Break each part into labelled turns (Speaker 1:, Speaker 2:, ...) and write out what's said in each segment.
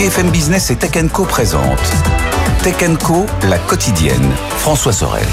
Speaker 1: BFM Business et Tech & Co présente Tech & Co, la quotidienne. François Sorel.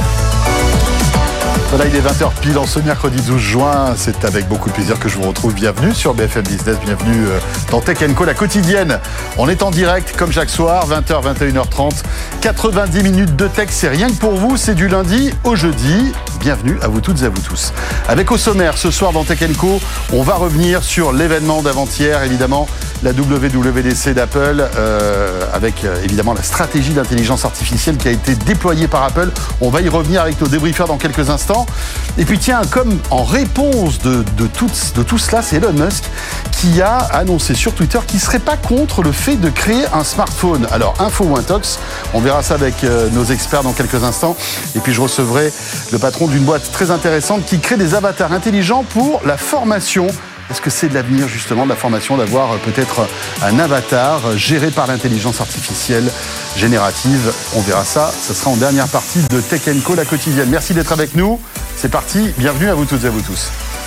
Speaker 2: Voilà, il est 20h pile en ce mercredi 12 juin. C'est avec beaucoup de plaisir que je vous retrouve. Bienvenue sur BFM Business, bienvenue dans Tech & Co, la quotidienne. On est en direct comme chaque soir, 20h, 21h30. 90 minutes de tech, c'est rien que pour vous. C'est du lundi au jeudi. Bienvenue à vous toutes et à vous tous. Avec au sommaire, ce soir dans Tech & Co, on va revenir sur l'événement d'avant-hier, évidemment, la WWDC d'Apple, avec évidemment la stratégie d'intelligence artificielle qui a été déployée par Apple. On va y revenir avec nos débriefeurs dans quelques instants. Et puis tiens, comme en réponse de tout cela, c'est Elon Musk qui a annoncé sur Twitter qu'il ne serait pas contre le fait de créer un smartphone. Alors, info ou intox, on verra ça avec nos experts dans quelques instants. Et puis je recevrai le patron d'une boîte très intéressante qui crée des avatars intelligents pour la formation. Est-ce que c'est de l'avenir justement de la formation d'avoir peut-être un avatar géré par l'intelligence artificielle générative? On verra ça, ce sera en dernière partie de Tech & Co, la quotidienne. Merci d'être avec nous, c'est parti, bienvenue à vous toutes et à vous tous.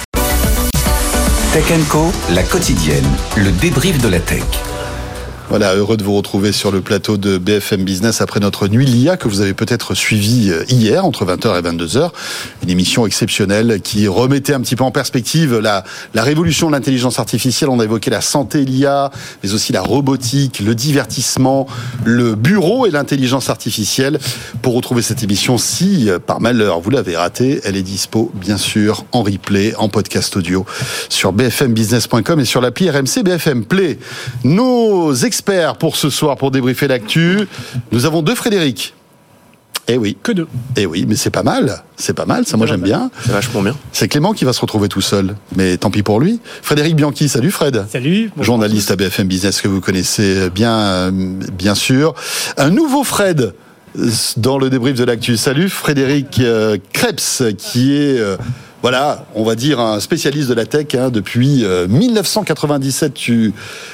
Speaker 1: Tech & Co, la quotidienne, le débrief de la tech.
Speaker 2: Voilà, heureux de vous retrouver sur le plateau de BFM Business après notre nuit l'IA que vous avez peut-être suivi hier entre 20h et 22h. Une émission exceptionnelle qui remettait un petit peu en perspective la révolution de l'intelligence artificielle. On a évoqué la santé, l'IA, mais aussi la robotique, le divertissement, le bureau et l'intelligence artificielle. Pour retrouver cette émission, si par malheur vous l'avez ratée, elle est dispo bien sûr en replay, en podcast audio sur bfmbusiness.com et sur l'appli RMC BFM Play. Nos experts pour ce soir, pour débriefer l'actu. Nous avons deux Frédéric. Eh oui.
Speaker 3: Que deux.
Speaker 2: Eh oui, mais c'est pas mal. C'est pas mal, ça moi j'aime bien.
Speaker 3: C'est vachement bien.
Speaker 2: C'est Clément qui va se retrouver tout seul. Mais tant pis pour lui. Frédéric Bianchi, salut Fred.
Speaker 3: Salut.
Speaker 2: Journaliste à BFM Business que vous connaissez bien sûr. Un nouveau Fred dans le débrief de l'actu. Salut Frédéric Krebs qui est... voilà, on va dire un spécialiste de la tech depuis 1997. Tu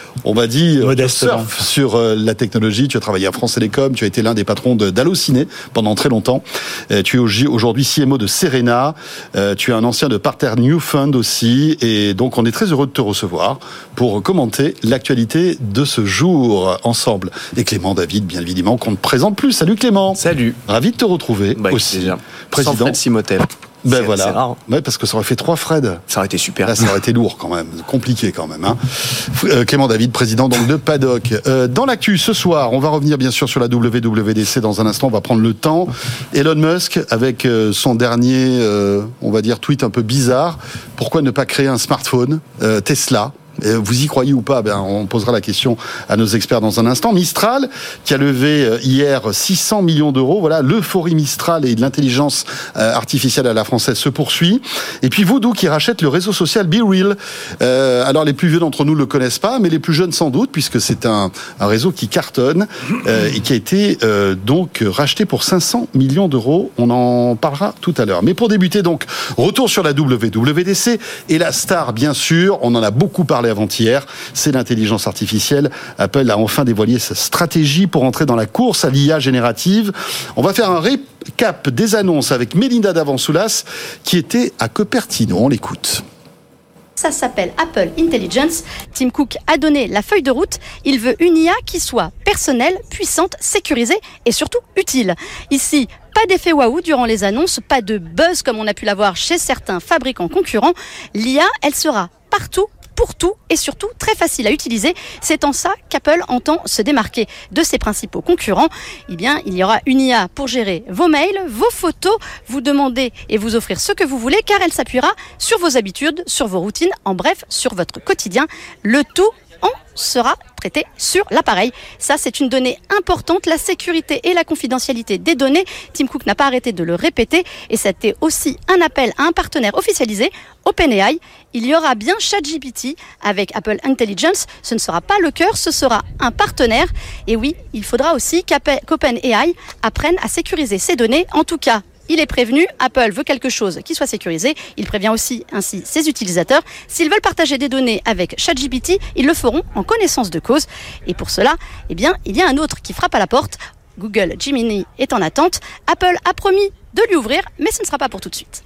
Speaker 2: surfes sur la technologie. Tu as travaillé à France Télécom. Tu as été l'un des patrons d'Allociné pendant très longtemps. Tu es aujourd'hui CMO de Serena. Tu es un ancien de Parterre New Fund aussi. Et donc, on est très heureux de te recevoir pour commenter l'actualité de ce jour ensemble. Et Clément David, bien évidemment, qu'on ne présente plus. Salut Clément.
Speaker 3: Salut.
Speaker 2: Ravi de te retrouver aussi.
Speaker 3: Déjà.
Speaker 2: Président.
Speaker 3: Sans Fred Simotel.
Speaker 2: Ben voilà.
Speaker 3: C'est rare.
Speaker 2: Ouais, parce que ça aurait fait 3 Fred.
Speaker 3: Ça aurait été super.
Speaker 2: Là, ça aurait été lourd quand même, compliqué quand même. Clément David, président donc de Paddock. Dans l'actu ce soir, on va revenir bien sûr sur la WWDC dans un instant. On va prendre le temps. Elon Musk avec son dernier, on va dire tweet un peu bizarre. Pourquoi ne pas créer un smartphone Tesla? Vous y croyez ou pas? On posera la question à nos experts dans un instant. Mistral, qui a levé hier 600 millions d'euros. Voilà, l'euphorie Mistral et de l'intelligence artificielle à la française se poursuit. Et puis Voodoo, qui rachète le réseau social BeReal. Alors, les plus vieux d'entre nous ne le connaissent pas, mais les plus jeunes sans doute, puisque c'est un réseau qui cartonne et qui a été donc racheté pour 500 millions d'euros. On en parlera tout à l'heure. Mais pour débuter, donc, retour sur la WWDC et la star, bien sûr. On en a beaucoup parlé avant-hier, c'est l'intelligence artificielle. Apple a enfin dévoilé sa stratégie pour entrer dans la course à l'IA générative. On va faire un récap des annonces avec Mélinda Davansoulas qui était à Cupertino. On l'écoute.
Speaker 4: Ça s'appelle Apple Intelligence. Tim Cook a donné la feuille de route. Il veut une IA qui soit personnelle, puissante, sécurisée et surtout utile. Ici, pas d'effet waouh durant les annonces, pas de buzz comme on a pu l'avoir chez certains fabricants concurrents. L'IA, elle sera partout, pour tout et surtout très facile à utiliser. C'est en ça qu'Apple entend se démarquer de ses principaux concurrents. Eh bien, il y aura une IA pour gérer vos mails, vos photos, vous demander et vous offrir ce que vous voulez, car elle s'appuiera sur vos habitudes, sur vos routines, en bref, sur votre quotidien. Le tout en sera traité sur l'appareil. Ça, c'est une donnée importante. La sécurité et la confidentialité des données, Tim Cook n'a pas arrêté de le répéter. Et c'était aussi un appel à un partenaire officialisé, OpenAI. Il y aura bien ChatGPT avec Apple Intelligence. Ce ne sera pas le cœur, ce sera un partenaire. Et oui, il faudra aussi qu'OpenAI apprenne à sécuriser ses données. En tout cas, il est prévenu, Apple veut quelque chose qui soit sécurisé. Il prévient aussi ainsi ses utilisateurs. S'ils veulent partager des données avec ChatGPT, ils le feront en connaissance de cause. Et pour cela, eh bien, il y a un autre qui frappe à la porte. Google Gemini est en attente. Apple a promis de lui ouvrir, mais ce ne sera pas pour tout de suite.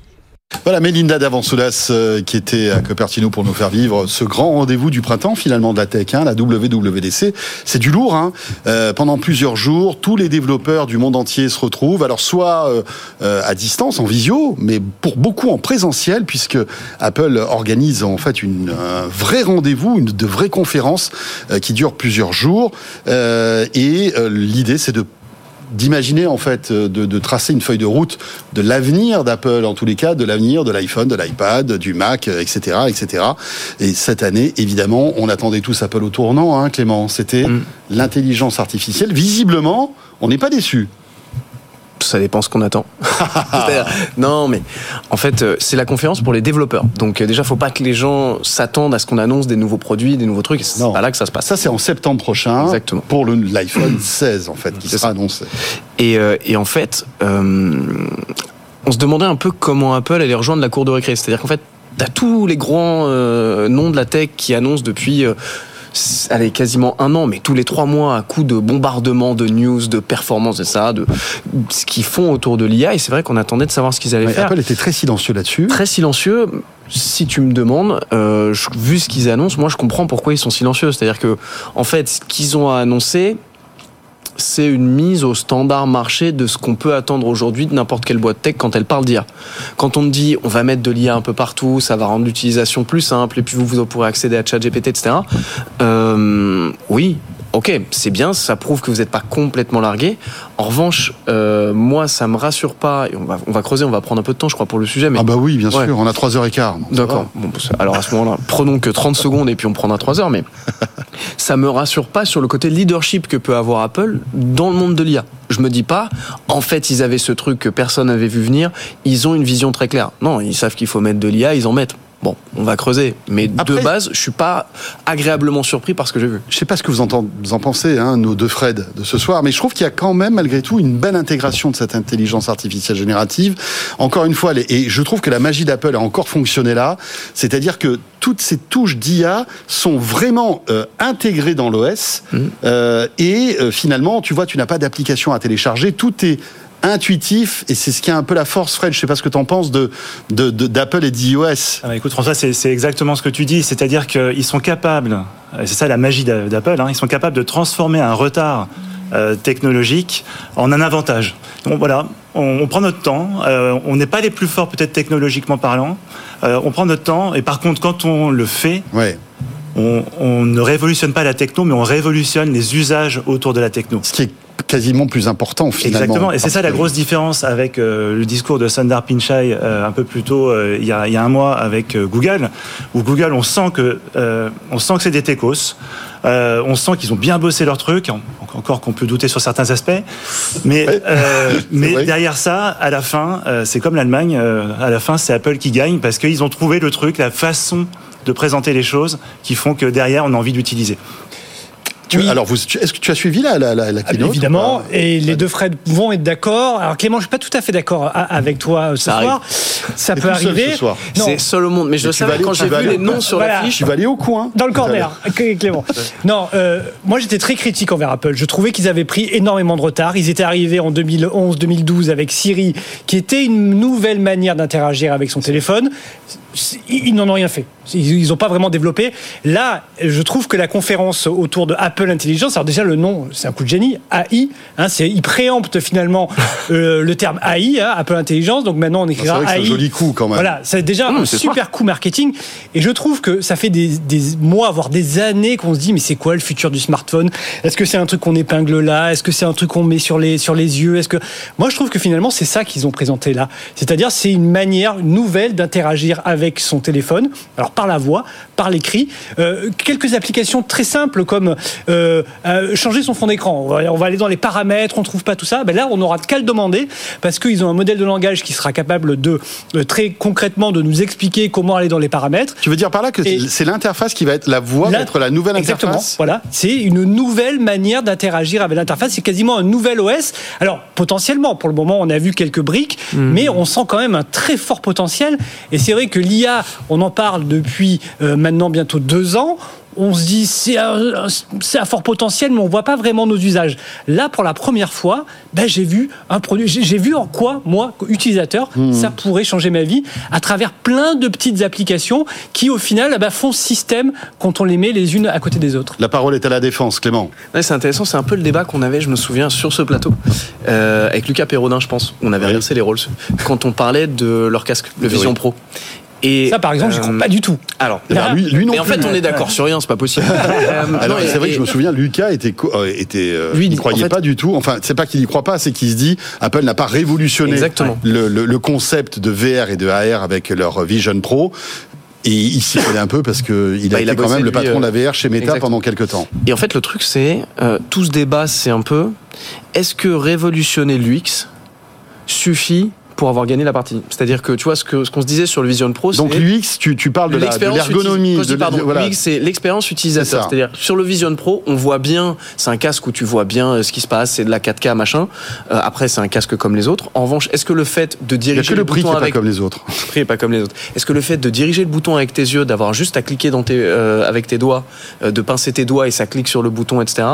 Speaker 2: Voilà, Mélinda Davansoulas qui était à Cupertino pour nous faire vivre ce grand rendez-vous du printemps finalement de la tech, la WWDC. C'est du lourd, pendant plusieurs jours, tous les développeurs du monde entier se retrouvent, alors soit à distance, en visio, mais pour beaucoup en présentiel, puisque Apple organise en fait un vrai rendez-vous, de vraies conférences qui durent plusieurs jours, et l'idée c'est d'imaginer en fait, de tracer une feuille de route de l'avenir d'Apple, en tous les cas, de l'avenir de l'iPhone, de l'iPad, du Mac, etc., etc. Et cette année, évidemment, on attendait tous Apple au tournant, Clément. C'était l'intelligence artificielle. Visiblement, on n'est pas déçus.
Speaker 3: Ça dépend ce qu'on attend. Non, mais en fait, c'est la conférence pour les développeurs. Donc déjà, faut pas que les gens s'attendent à ce qu'on annonce des nouveaux produits, des nouveaux trucs. C'est pas là que ça se passe.
Speaker 2: Ça, c'est en septembre prochain.
Speaker 3: Exactement.
Speaker 2: Pour l'iPhone 16, en fait, qui sera annoncé.
Speaker 3: Et en fait, on se demandait un peu comment Apple allait rejoindre la cour de récré. C'est-à-dire qu'en fait, t'as tous les grands noms de la tech qui annoncent depuis... quasiment un an, mais tous les 3 mois, à coup de bombardement de news, de performance, de ce qu'ils font autour de l'IA. Et c'est vrai qu'on attendait de savoir ce qu'ils allaient faire.
Speaker 2: Apple était très silencieux là-dessus.
Speaker 3: Très silencieux. Si tu me demandes, vu ce qu'ils annoncent, moi je comprends pourquoi ils sont silencieux. C'est-à-dire que, en fait, ce qu'ils ont à annoncer, c'est une mise au standard marché de ce qu'on peut attendre aujourd'hui de n'importe quelle boîte tech quand elle parle d'IA. Quand on te dit on va mettre de l'IA un peu partout, ça va rendre l'utilisation plus simple et puis vous pourrez accéder à ChatGPT, etc. Oui, ok, c'est bien, ça prouve que vous n'êtes pas complètement largué. En revanche, moi, ça me rassure pas. Et on va creuser, on va prendre un peu de temps, je crois, pour le sujet. Mais...
Speaker 2: Ah bah oui, bien sûr, on a 3h15.
Speaker 3: D'accord. Bon, alors à ce moment-là, prenons que 30 secondes et puis on prendra 3 heures. Mais ça me rassure pas sur le côté leadership que peut avoir Apple dans le monde de l'IA. Je me dis pas, en fait, ils avaient ce truc que personne n'avait vu venir. Ils ont une vision très claire. Non, ils savent qu'il faut mettre de l'IA, ils en mettent. Bon, on va creuser. Mais après, de base, je suis pas agréablement surpris par ce que j'ai vu.
Speaker 2: Je sais pas ce que vous en pensez, nos deux Fred de ce soir, mais je trouve qu'il y a quand même, malgré tout, une belle intégration de cette intelligence artificielle générative. Encore une fois, et je trouve que la magie d'Apple a encore fonctionné là. C'est-à-dire que toutes ces touches d'IA sont vraiment intégrées dans l'OS. Finalement, tu vois, tu n'as pas d'application à télécharger. Tout est intuitif, et c'est ce qui a un peu la force, Fred. Je sais pas ce que tu en penses d'Apple et d'iOS.
Speaker 5: Écoute, François, c'est exactement ce que tu dis, c'est-à-dire qu'ils sont capables, c'est ça la magie d'Apple, ils sont capables de transformer un retard technologique en un avantage. Donc voilà, on prend notre temps, on n'est pas les plus forts peut-être technologiquement parlant, on prend notre temps, et par contre quand on le fait, on ne révolutionne pas la techno, mais on révolutionne les usages autour de la techno.
Speaker 2: Ce qui est quasiment plus important finalement.
Speaker 5: Exactement, et c'est ça la grosse différence avec le discours de Sundar Pichai un peu plus tôt, il y a un mois, avec Google, où Google, on sent que c'est des techos, on sent qu'ils ont bien bossé leur truc, encore qu'on peut douter sur certains aspects, mais derrière ça, à la fin, c'est comme l'Allemagne, à la fin c'est Apple qui gagne, parce qu'ils ont trouvé le truc, la façon de présenter les choses qui font que derrière on a envie d'utiliser.
Speaker 2: Oui. Alors, est-ce que tu as suivi la keynote?
Speaker 6: Évidemment, et les deux Fred vont être d'accord. Alors Clément, je suis pas tout à fait d'accord avec toi ce soir. Ça peut arriver.
Speaker 2: Ce soir.
Speaker 3: C'est seul au monde, mais je le savais quand j'ai vu les noms sur l'affiche.
Speaker 2: Tu vas aller au coin.
Speaker 6: Dans le corner, Clément. Non, moi j'étais très critique envers Apple. Je trouvais qu'ils avaient pris énormément de retard. Ils étaient arrivés en 2011-2012 avec Siri, qui était une nouvelle manière d'interagir avec son téléphone. Ils n'en ont rien fait. Ils n'ont pas vraiment développé. Là, je trouve que la conférence autour de Apple Intelligence, alors déjà le nom, c'est un coup de génie, AI, il préempte finalement le terme AI, Apple Intelligence, donc maintenant on écrira AI.
Speaker 2: C'est un joli coup quand même.
Speaker 6: Voilà, c'est déjà un super coup marketing, et je trouve que ça fait des mois, voire des années qu'on se dit, mais c'est quoi le futur du smartphone? Est-ce que c'est un truc qu'on épingle là? Est-ce que c'est un truc qu'on met sur les yeux? Moi je trouve que finalement c'est ça qu'ils ont présenté là. C'est-à-dire c'est une manière nouvelle d'interagir avec son téléphone, alors par la voix, par l'écrit, quelques applications très simples comme changer son fond d'écran. On va aller dans les paramètres, on trouve pas tout ça. Là, on n'aura qu'à le demander, parce qu'ils ont un modèle de langage qui sera capable de très concrètement de nous expliquer comment aller dans les paramètres.
Speaker 2: Tu veux dire par là que c'est l'interface qui va être la voix, va être la nouvelle
Speaker 6: exactement,
Speaker 2: interface.
Speaker 6: Voilà, c'est une nouvelle manière d'interagir avec l'interface. C'est quasiment un nouvel OS. Alors potentiellement, pour le moment, on a vu quelques briques, mais on sent quand même un très fort potentiel. Et c'est vrai que l'IA, on en parle depuis maintenant bientôt 2 ans. on se dit c'est à fort potentiel, mais on voit pas vraiment nos usages. Là, pour la première fois, j'ai vu un produit, j'ai vu en quoi, moi, utilisateur, ça pourrait changer ma vie à travers plein de petites applications qui, au final, font système quand on les met les unes à côté des autres.
Speaker 2: La parole est à la défense, Clément.
Speaker 3: Ouais, c'est intéressant, c'est un peu le débat qu'on avait, je me souviens, sur ce plateau, avec Lucas Perrodin, je pense. On avait inversé les rôles quand on parlait de leur casque, le Vision Pro. Et
Speaker 6: ça, par exemple, j'y crois pas du tout.
Speaker 3: Alors,
Speaker 2: lui non
Speaker 3: mais en
Speaker 2: plus.
Speaker 3: fait, on est d'accord sur rien, c'est pas possible.
Speaker 2: Alors, c'est vrai que je me souviens, Lucas lui, il n'y croyait pas du tout. Enfin, c'est pas qu'il n'y croit pas, c'est qu'il se dit Apple n'a pas révolutionné le concept de VR et de AR avec leur Vision Pro. Et il s'y connaît un peu parce qu'il a été quand même le patron de la VR chez Meta pendant quelques temps.
Speaker 3: Et en fait, le truc, c'est tout ce débat, c'est un peu est-ce que révolutionner l'UX suffit pour avoir gagné la partie. C'est-à-dire que tu vois ce qu'on se disait sur le Vision Pro,
Speaker 2: donc l'UX, tu parles de l'ergonomie.
Speaker 3: L'UX, c'est l'expérience utilisateur. C'est-à-dire sur le Vision Pro, on voit bien, c'est un casque où tu vois bien ce qui se passe, c'est de la 4K machin. Après, c'est un casque comme les autres. En revanche, est-ce que le fait de diriger le bouton
Speaker 2: avec pas comme les autres.
Speaker 3: Le prix est pas comme les autres. Est-ce que le fait de diriger le bouton avec tes yeux, d'avoir juste à cliquer avec tes doigts, de pincer tes doigts et ça clique sur le bouton, etc.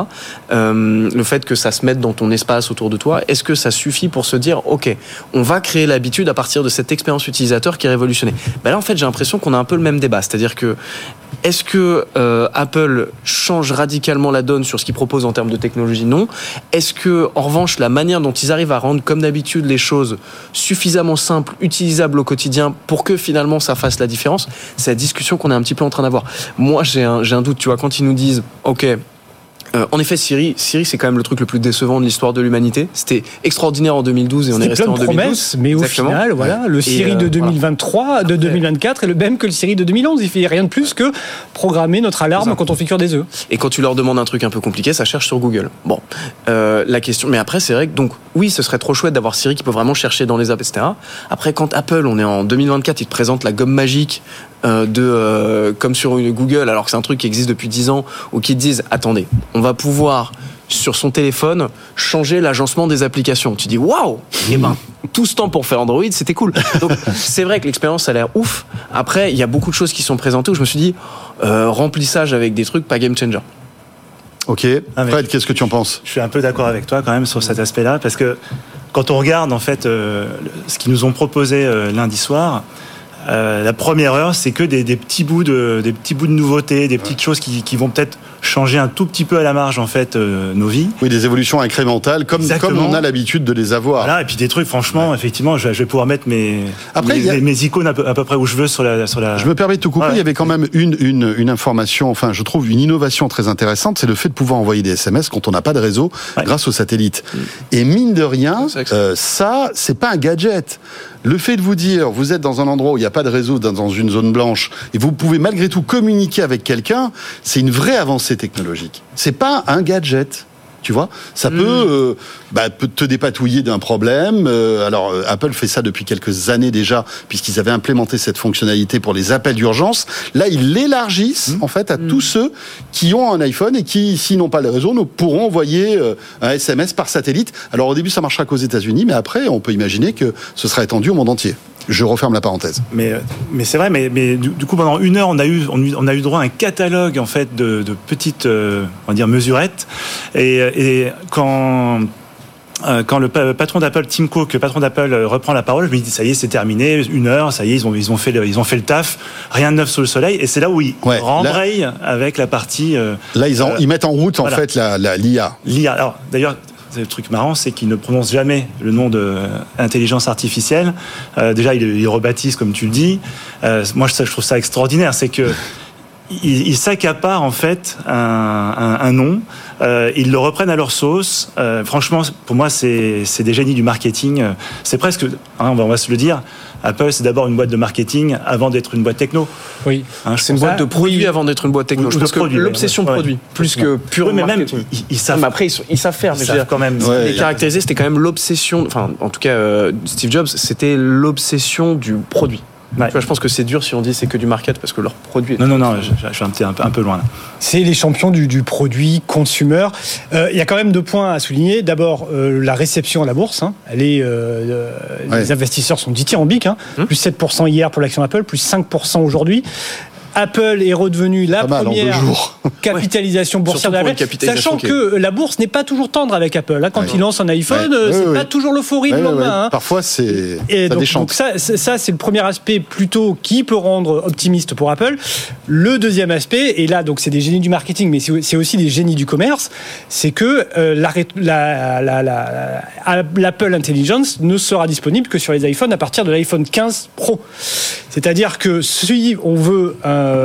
Speaker 3: Le fait que ça se mette dans ton espace autour de toi, est-ce que ça suffit pour se dire ok, on va créer l'habitude à partir de cette expérience utilisateur qui est révolutionnée. Là, en fait, j'ai l'impression qu'on a un peu le même débat. C'est-à-dire que est-ce que Apple change radicalement la donne sur ce qu'il propose en termes de technologie ? Non. Est-ce que, en revanche, la manière dont ils arrivent à rendre, comme d'habitude, les choses suffisamment simples, utilisables au quotidien pour que finalement ça fasse la différence ? C'est la discussion qu'on est un petit peu en train d'avoir. Moi, j'ai un doute. Tu vois, quand ils nous disent, ok. En effet, Siri, c'est quand même le truc le plus décevant de l'histoire de l'humanité. C'était extraordinaire en 2012 et on est resté en 2012.
Speaker 6: Promesses, mais exactement. Au final, voilà, le Siri de 2023, de 2024 est le même que le Siri de 2011. Il fait rien de plus que programmer notre alarme quand on fait cuire des œufs.
Speaker 3: Et quand tu leur demandes un truc un peu compliqué, ça cherche sur Google. Bon, la question. Mais après, c'est vrai que donc oui, ce serait trop chouette d'avoir Siri qui peut vraiment chercher dans les apps, etc. Après, quand Apple, on est en 2024, ils te présentent la gomme magique. Comme sur une Google, alors que c'est un truc qui existe depuis 10 ans, ou qui te disent attendez, on va pouvoir sur son téléphone changer l'agencement des applications. Tu dis waouh, et tout ce temps pour faire Android, c'était cool. Donc c'est vrai que l'expérience a l'air ouf. Après, il y a beaucoup de choses qui sont présentées où je me suis dit remplissage avec des trucs pas game changer.
Speaker 2: Ok, Fred, qu'est-ce que tu en penses ?
Speaker 5: Je suis un peu d'accord avec toi quand même sur cet aspect-là, parce que quand on regarde en fait ce qu'ils nous ont proposé lundi soir. La première heure, c'est que des petits bouts de nouveautés, des petites choses qui vont peut-être changer un tout petit peu à la marge en fait nos vies.
Speaker 2: Oui, des évolutions incrémentales, comme on a l'habitude de les avoir.
Speaker 5: Voilà, et puis des trucs, franchement, effectivement, je vais pouvoir mettre mes icônes à peu près où je veux sur la.
Speaker 2: Je me permets de te couper. Il y avait quand même une information, enfin, je trouve une innovation très intéressante, c'est le fait de pouvoir envoyer des SMS quand on n'a pas de réseau grâce au satellite. Et mine de rien, ça, c'est pas un gadget. Le fait de vous dire, vous êtes dans un endroit où il n'y a pas de réseau, dans une zone blanche, et vous pouvez malgré tout communiquer avec quelqu'un, c'est une vraie avancée technologique. C'est pas un gadget. Tu vois, ça peut te dépatouiller d'un problème. Alors, Apple fait ça depuis quelques années déjà, puisqu'ils avaient implémenté cette fonctionnalité pour les appels d'urgence. Là, ils l'élargissent en fait à tous ceux qui ont un iPhone et qui, s'ils n'ont pas le réseau, ne pourront envoyer un SMS par satellite. Alors, au début, ça marchera qu'aux États-Unis, mais après, on peut imaginer que ce sera étendu au monde entier. Je referme la parenthèse.
Speaker 5: Mais c'est vrai, mais du coup pendant une heure on a eu droit à un catalogue en fait de petites on va dire mesurettes et quand le patron d'Apple, Tim Cook, le patron d'Apple reprend la parole, je me dis ça y est, c'est terminé, une heure, ça y est, ils ont fait le taf, rien de neuf sous le soleil, et c'est là où ils rembrayent avec la partie.
Speaker 2: Là ils mettent en route en fait l'IA.
Speaker 5: L'IA. Alors d'ailleurs. Le truc marrant, c'est qu'il ne prononce jamais le nom de intelligence artificielle. Déjà, il rebaptise, comme tu le dis. Moi, je trouve ça extraordinaire. C'est que il s'accapare en fait un nom. Ils le reprennent à leur sauce. Franchement, pour moi, c'est des génies du marketing. C'est presque, on va se le dire. Apple, c'est d'abord une boîte de marketing avant d'être une boîte techno.
Speaker 6: Oui.
Speaker 3: C'est une boîte de produits avant d'être une boîte techno. Je pense que l'obsession produit, plus que pur marketing.
Speaker 5: Même, ils savent.
Speaker 3: Mais après, ils savent faire.
Speaker 5: Ils savent quand même.
Speaker 3: Les caractériser, c'était quand même l'obsession. Enfin, en tout cas, Steve Jobs, c'était l'obsession du produit. Ouais. Tu vois, je pense que c'est dur si on dit c'est que du market parce que leur produit.
Speaker 5: Non, je suis un peu loin là.
Speaker 6: C'est les champions du produit consumer. Il y a quand même 2 points à souligner. D'abord, la réception à la bourse. Les investisseurs sont dithyrambiques. Plus 7% hier pour l'action Apple, plus 5% aujourd'hui. Apple est redevenu la
Speaker 2: Pas mal,
Speaker 6: première
Speaker 2: en 2 jours.
Speaker 6: capitalisation boursière
Speaker 3: Surtout pour une
Speaker 6: d'Apple,
Speaker 3: capitalisation
Speaker 6: sachant que la bourse n'est pas toujours tendre avec Apple. Là, quand
Speaker 2: Ouais.
Speaker 6: il lance un iPhone,
Speaker 2: Ouais.
Speaker 6: c'est
Speaker 2: Ouais,
Speaker 6: pas
Speaker 2: ouais.
Speaker 6: toujours l'euphorie le lendemain. Hein.
Speaker 2: Parfois, ça
Speaker 6: Donc
Speaker 2: déchante.
Speaker 6: ça, c'est le premier aspect plutôt qui peut rendre optimiste pour Apple. Le deuxième aspect, et là, donc c'est des génies du marketing, mais c'est aussi des génies du commerce, c'est que l'Apple Intelligence ne sera disponible que sur les iPhones à partir de l'iPhone 15 Pro. C'est-à-dire que si on veut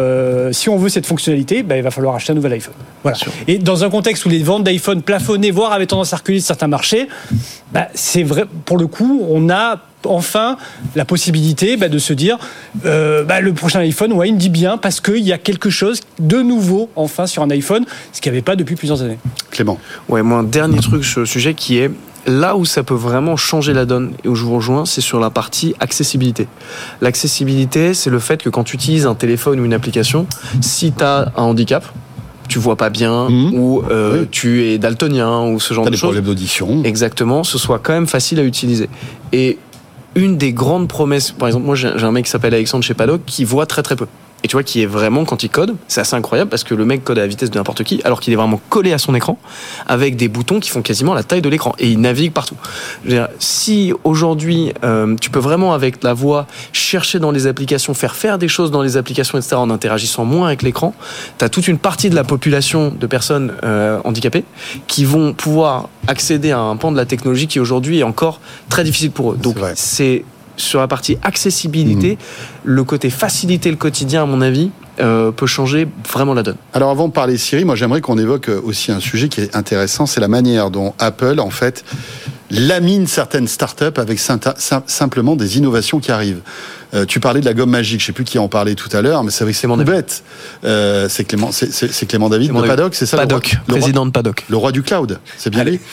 Speaker 6: cette fonctionnalité, il va falloir acheter un nouvel iPhone. Voilà. Et dans un contexte où les ventes d'iPhone plafonnaient, voire avaient tendance à reculer sur certains marchés, c'est vrai, pour le coup, on a enfin la possibilité de se dire le prochain iPhone, il me dit bien parce qu'il y a quelque chose de nouveau enfin sur un iPhone, ce qu'il n'y avait pas depuis plusieurs années.
Speaker 2: Clément.
Speaker 3: Ouais, moi, un dernier truc sur le sujet qui est là où ça peut vraiment changer la donne et où je vous rejoins, c'est sur la partie accessibilité. L'accessibilité, c'est le fait que quand tu utilises un téléphone ou une application, si tu as un handicap, tu vois pas bien, ou tu es daltonien, ou ce genre
Speaker 2: T'as
Speaker 3: de
Speaker 2: des
Speaker 3: choses.
Speaker 2: problèmes d'audition.
Speaker 3: Exactement, ce soit quand même facile à utiliser. Et une des grandes promesses, par exemple, moi j'ai un mec qui s'appelle Alexandre chez Paddock qui voit très très peu. Et tu vois, qui est vraiment, quand il code, c'est assez incroyable parce que le mec code à la vitesse de n'importe qui, alors qu'il est vraiment collé à son écran, avec des boutons qui font quasiment la taille de l'écran. Et il navigue partout. Je veux dire, si aujourd'hui, tu peux vraiment, avec la voix, chercher dans les applications, faire des choses dans les applications, etc., en interagissant moins avec l'écran, tu as toute une partie de la population de personnes handicapées qui vont pouvoir accéder à un pan de la technologie qui aujourd'hui est encore très difficile pour eux. Donc, c'est sur la partie accessibilité, le côté faciliter le quotidien, à mon avis, peut changer vraiment la donne.
Speaker 2: Alors avant de parler Siri, moi j'aimerais qu'on évoque aussi un sujet qui est intéressant, c'est la manière dont Apple, en fait, lamine certaines startups avec simplement des innovations qui arrivent. Tu parlais de la gomme magique, je ne sais plus qui en parlait tout à l'heure, mais c'est vrai que c'est bête. C'est Clément David de Paddock, c'est ça?
Speaker 3: Paddock, président de Paddock.
Speaker 2: Le roi du cloud, c'est bien lui.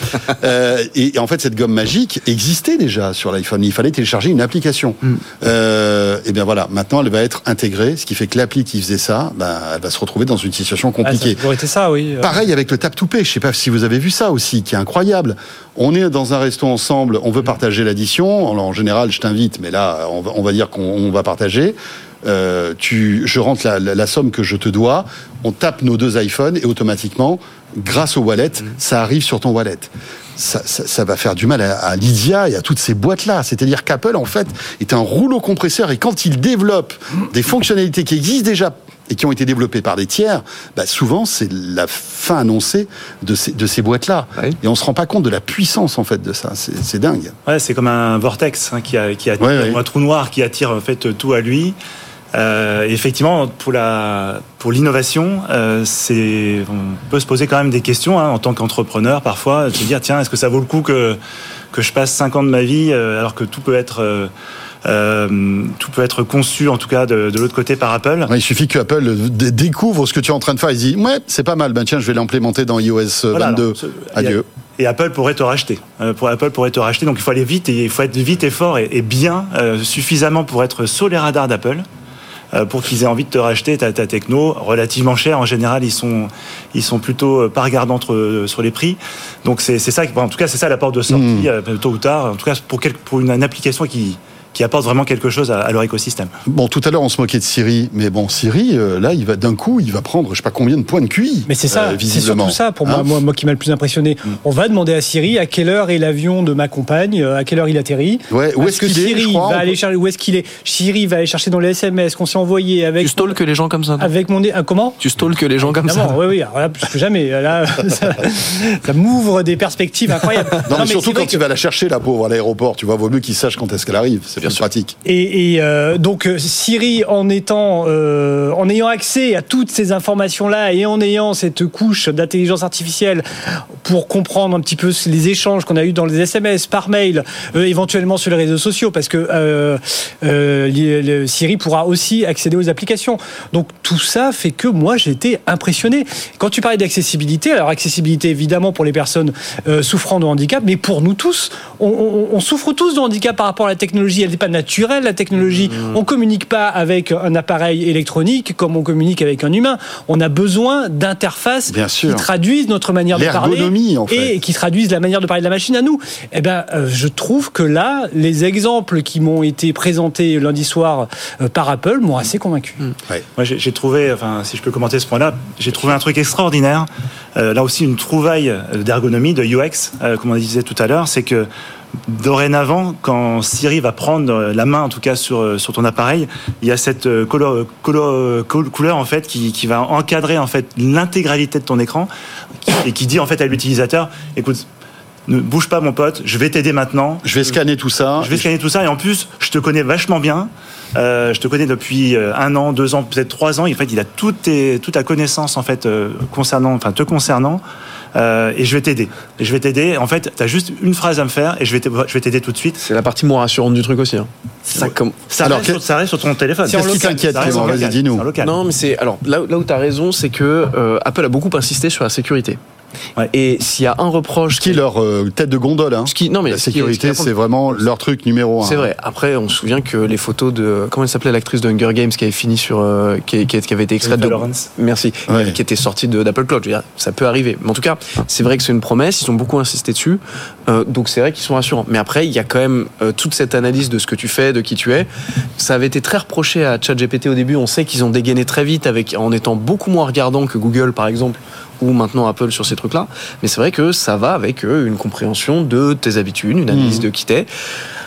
Speaker 2: Et en fait, cette gomme magique existait déjà sur l'iPhone. Il fallait télécharger une application. Et bien voilà, maintenant elle va être intégrée, ce qui fait que l'appli qui faisait ça, elle va se retrouver dans une situation compliquée.
Speaker 6: Ça aurait été ça, oui.
Speaker 2: Pareil avec le Tap to Pay, je ne sais pas si vous avez vu ça aussi, qui est incroyable. On est dans un resto ensemble, on veut partager l'addition. Alors, en général, je t'invite, mais là, on va dire qu'on va partager. Je rentre la somme que je te dois, on tape nos 2 iPhones et automatiquement, grâce au wallet, ça arrive sur ton wallet. Ça va faire du mal à Lydia et à toutes ces boîtes-là. C'est-à-dire qu'Apple, en fait, est un rouleau compresseur et quand il développe des fonctionnalités qui existent déjà et qui ont été développées par des tiers, souvent c'est la fin annoncée de ces boîtes-là. Oui. Et on ne se rend pas compte de la puissance en fait de ça. C'est dingue.
Speaker 5: Ouais, c'est comme un vortex qui attire, un trou noir qui attire en fait tout à lui. Effectivement, pour l'innovation, on peut se poser quand même des questions en tant qu'entrepreneur parfois, de se dire tiens, est-ce que ça vaut le coup que je passe 5 ans de ma vie alors que tout peut être conçu en tout cas de l'autre côté par Apple.
Speaker 2: Ouais, il suffit que Apple découvre ce que tu es en train de faire et se dit ouais, c'est pas mal, tiens, je vais l'implémenter dans iOS 22. Adieu.
Speaker 5: Et Apple pourrait te racheter. Apple pourrait te racheter, donc il faut aller vite et il faut être vite et fort et bien suffisamment pour être sur les radars d'Apple. Pour qu'ils aient envie de te racheter ta techno relativement chère. En général, ils sont plutôt pas regardants sur les prix. Donc c'est ça, en tout cas, c'est ça la porte de sortie tôt ou tard. En tout cas, pour une application qui apporte vraiment quelque chose à leur écosystème.
Speaker 2: Bon, tout à l'heure, on se moquait de Siri, mais bon, Siri, là, il va prendre, je sais pas combien de points de QI.
Speaker 6: Mais c'est ça, c'est surtout ça, pour moi qui m'a le plus impressionné. On va demander à Siri à quelle heure est l'avion de ma compagne, à quelle heure il atterrit.
Speaker 2: Ouais, où est-ce qu'il est,
Speaker 6: où est-ce qu'il est. Siri va aller chercher dans les SMS qu'on s'est envoyés avec.
Speaker 3: Tu stalkes les gens comme ça.
Speaker 6: Avec mon comment?
Speaker 3: Tu stalkes les gens comme ça.
Speaker 6: Oui, alors là, plus que jamais. Là, ça m'ouvre des perspectives incroybles.
Speaker 2: Non, mais surtout quand tu vas la chercher, la pauvre, à l'aéroport, tu vois, vaut mieux qu'il sache quand est-ce qu'elle arrive. C'est plus pratique.
Speaker 6: Et donc Siri, en ayant accès à toutes ces informations-là et en ayant cette couche d'intelligence artificielle pour comprendre un petit peu les échanges qu'on a eus dans les SMS, par mail, éventuellement sur les réseaux sociaux, parce que Siri pourra aussi accéder aux applications. Donc tout ça fait que moi j'ai été impressionné. Quand tu parlais d'accessibilité, alors accessibilité évidemment pour les personnes souffrant de handicap, mais pour nous tous, on souffre tous de handicap par rapport à la technologie. n'est pas naturelle, la technologie. On communique pas avec un appareil électronique comme on communique avec un humain. On a besoin d'interfaces qui traduisent notre manière de parler et qui traduisent la manière de parler de la machine à nous. Eh ben, je trouve que là, les exemples qui m'ont été présentés lundi soir par Apple m'ont assez convaincu.
Speaker 5: Ouais. Moi, j'ai trouvé, enfin, si je peux commenter ce point-là, j'ai trouvé un truc extraordinaire. Là aussi, une trouvaille d'ergonomie, de UX, comme on disait tout à l'heure, c'est que dorénavant, quand Siri va prendre la main, en tout cas sur ton appareil, il y a cette couleur en fait qui va encadrer en fait l'intégralité de ton écran et qui dit en fait à l'utilisateur, écoute, ne bouge pas mon pote, je vais t'aider maintenant.
Speaker 2: Je vais scanner tout ça.
Speaker 5: Et en plus, je te connais vachement bien. Je te connais depuis 1 an, 2 ans, peut-être 3 ans. En fait, il a toute ta connaissance en fait te concernant. Et je vais t'aider. En fait, t'as juste une phrase à me faire et je vais t'aider tout de suite.
Speaker 3: C'est la partie moins rassurante du truc aussi. Hein.
Speaker 5: Ça reste sur ton téléphone.
Speaker 2: Qu'est-ce qui t'inquiète, Clément ? Vas-y, dis-nous.
Speaker 3: Non, mais là où t'as raison, c'est que Apple a beaucoup insisté sur la sécurité. Ouais. Et s'il y a un reproche...
Speaker 2: Ce qui est leur tête de gondole. Hein. La sécurité, c'est vraiment leur truc numéro 1.
Speaker 3: C'est vrai. Après, on se souvient que les photos de... Comment elle s'appelait, l'actrice de Hunger Games qui avait fini sur... qui avait été extraite de...
Speaker 5: Lawrence.
Speaker 3: Merci. Ouais. Qui était sortie d'Apple Cloud. Je veux dire, ça peut arriver. Mais en tout cas, c'est vrai que c'est une promesse. Ils ont beaucoup insisté dessus. Donc c'est vrai qu'ils sont rassurants. Mais après, il y a quand même toute cette analyse de ce que tu fais, de qui tu es. Ça avait été très reproché à ChatGPT au début. On sait qu'ils ont dégainé très vite en étant beaucoup moins regardants que Google, par exemple, ou maintenant Apple sur ces trucs-là. Mais c'est vrai que ça va avec une compréhension de tes habitudes, une analyse de qui t'es.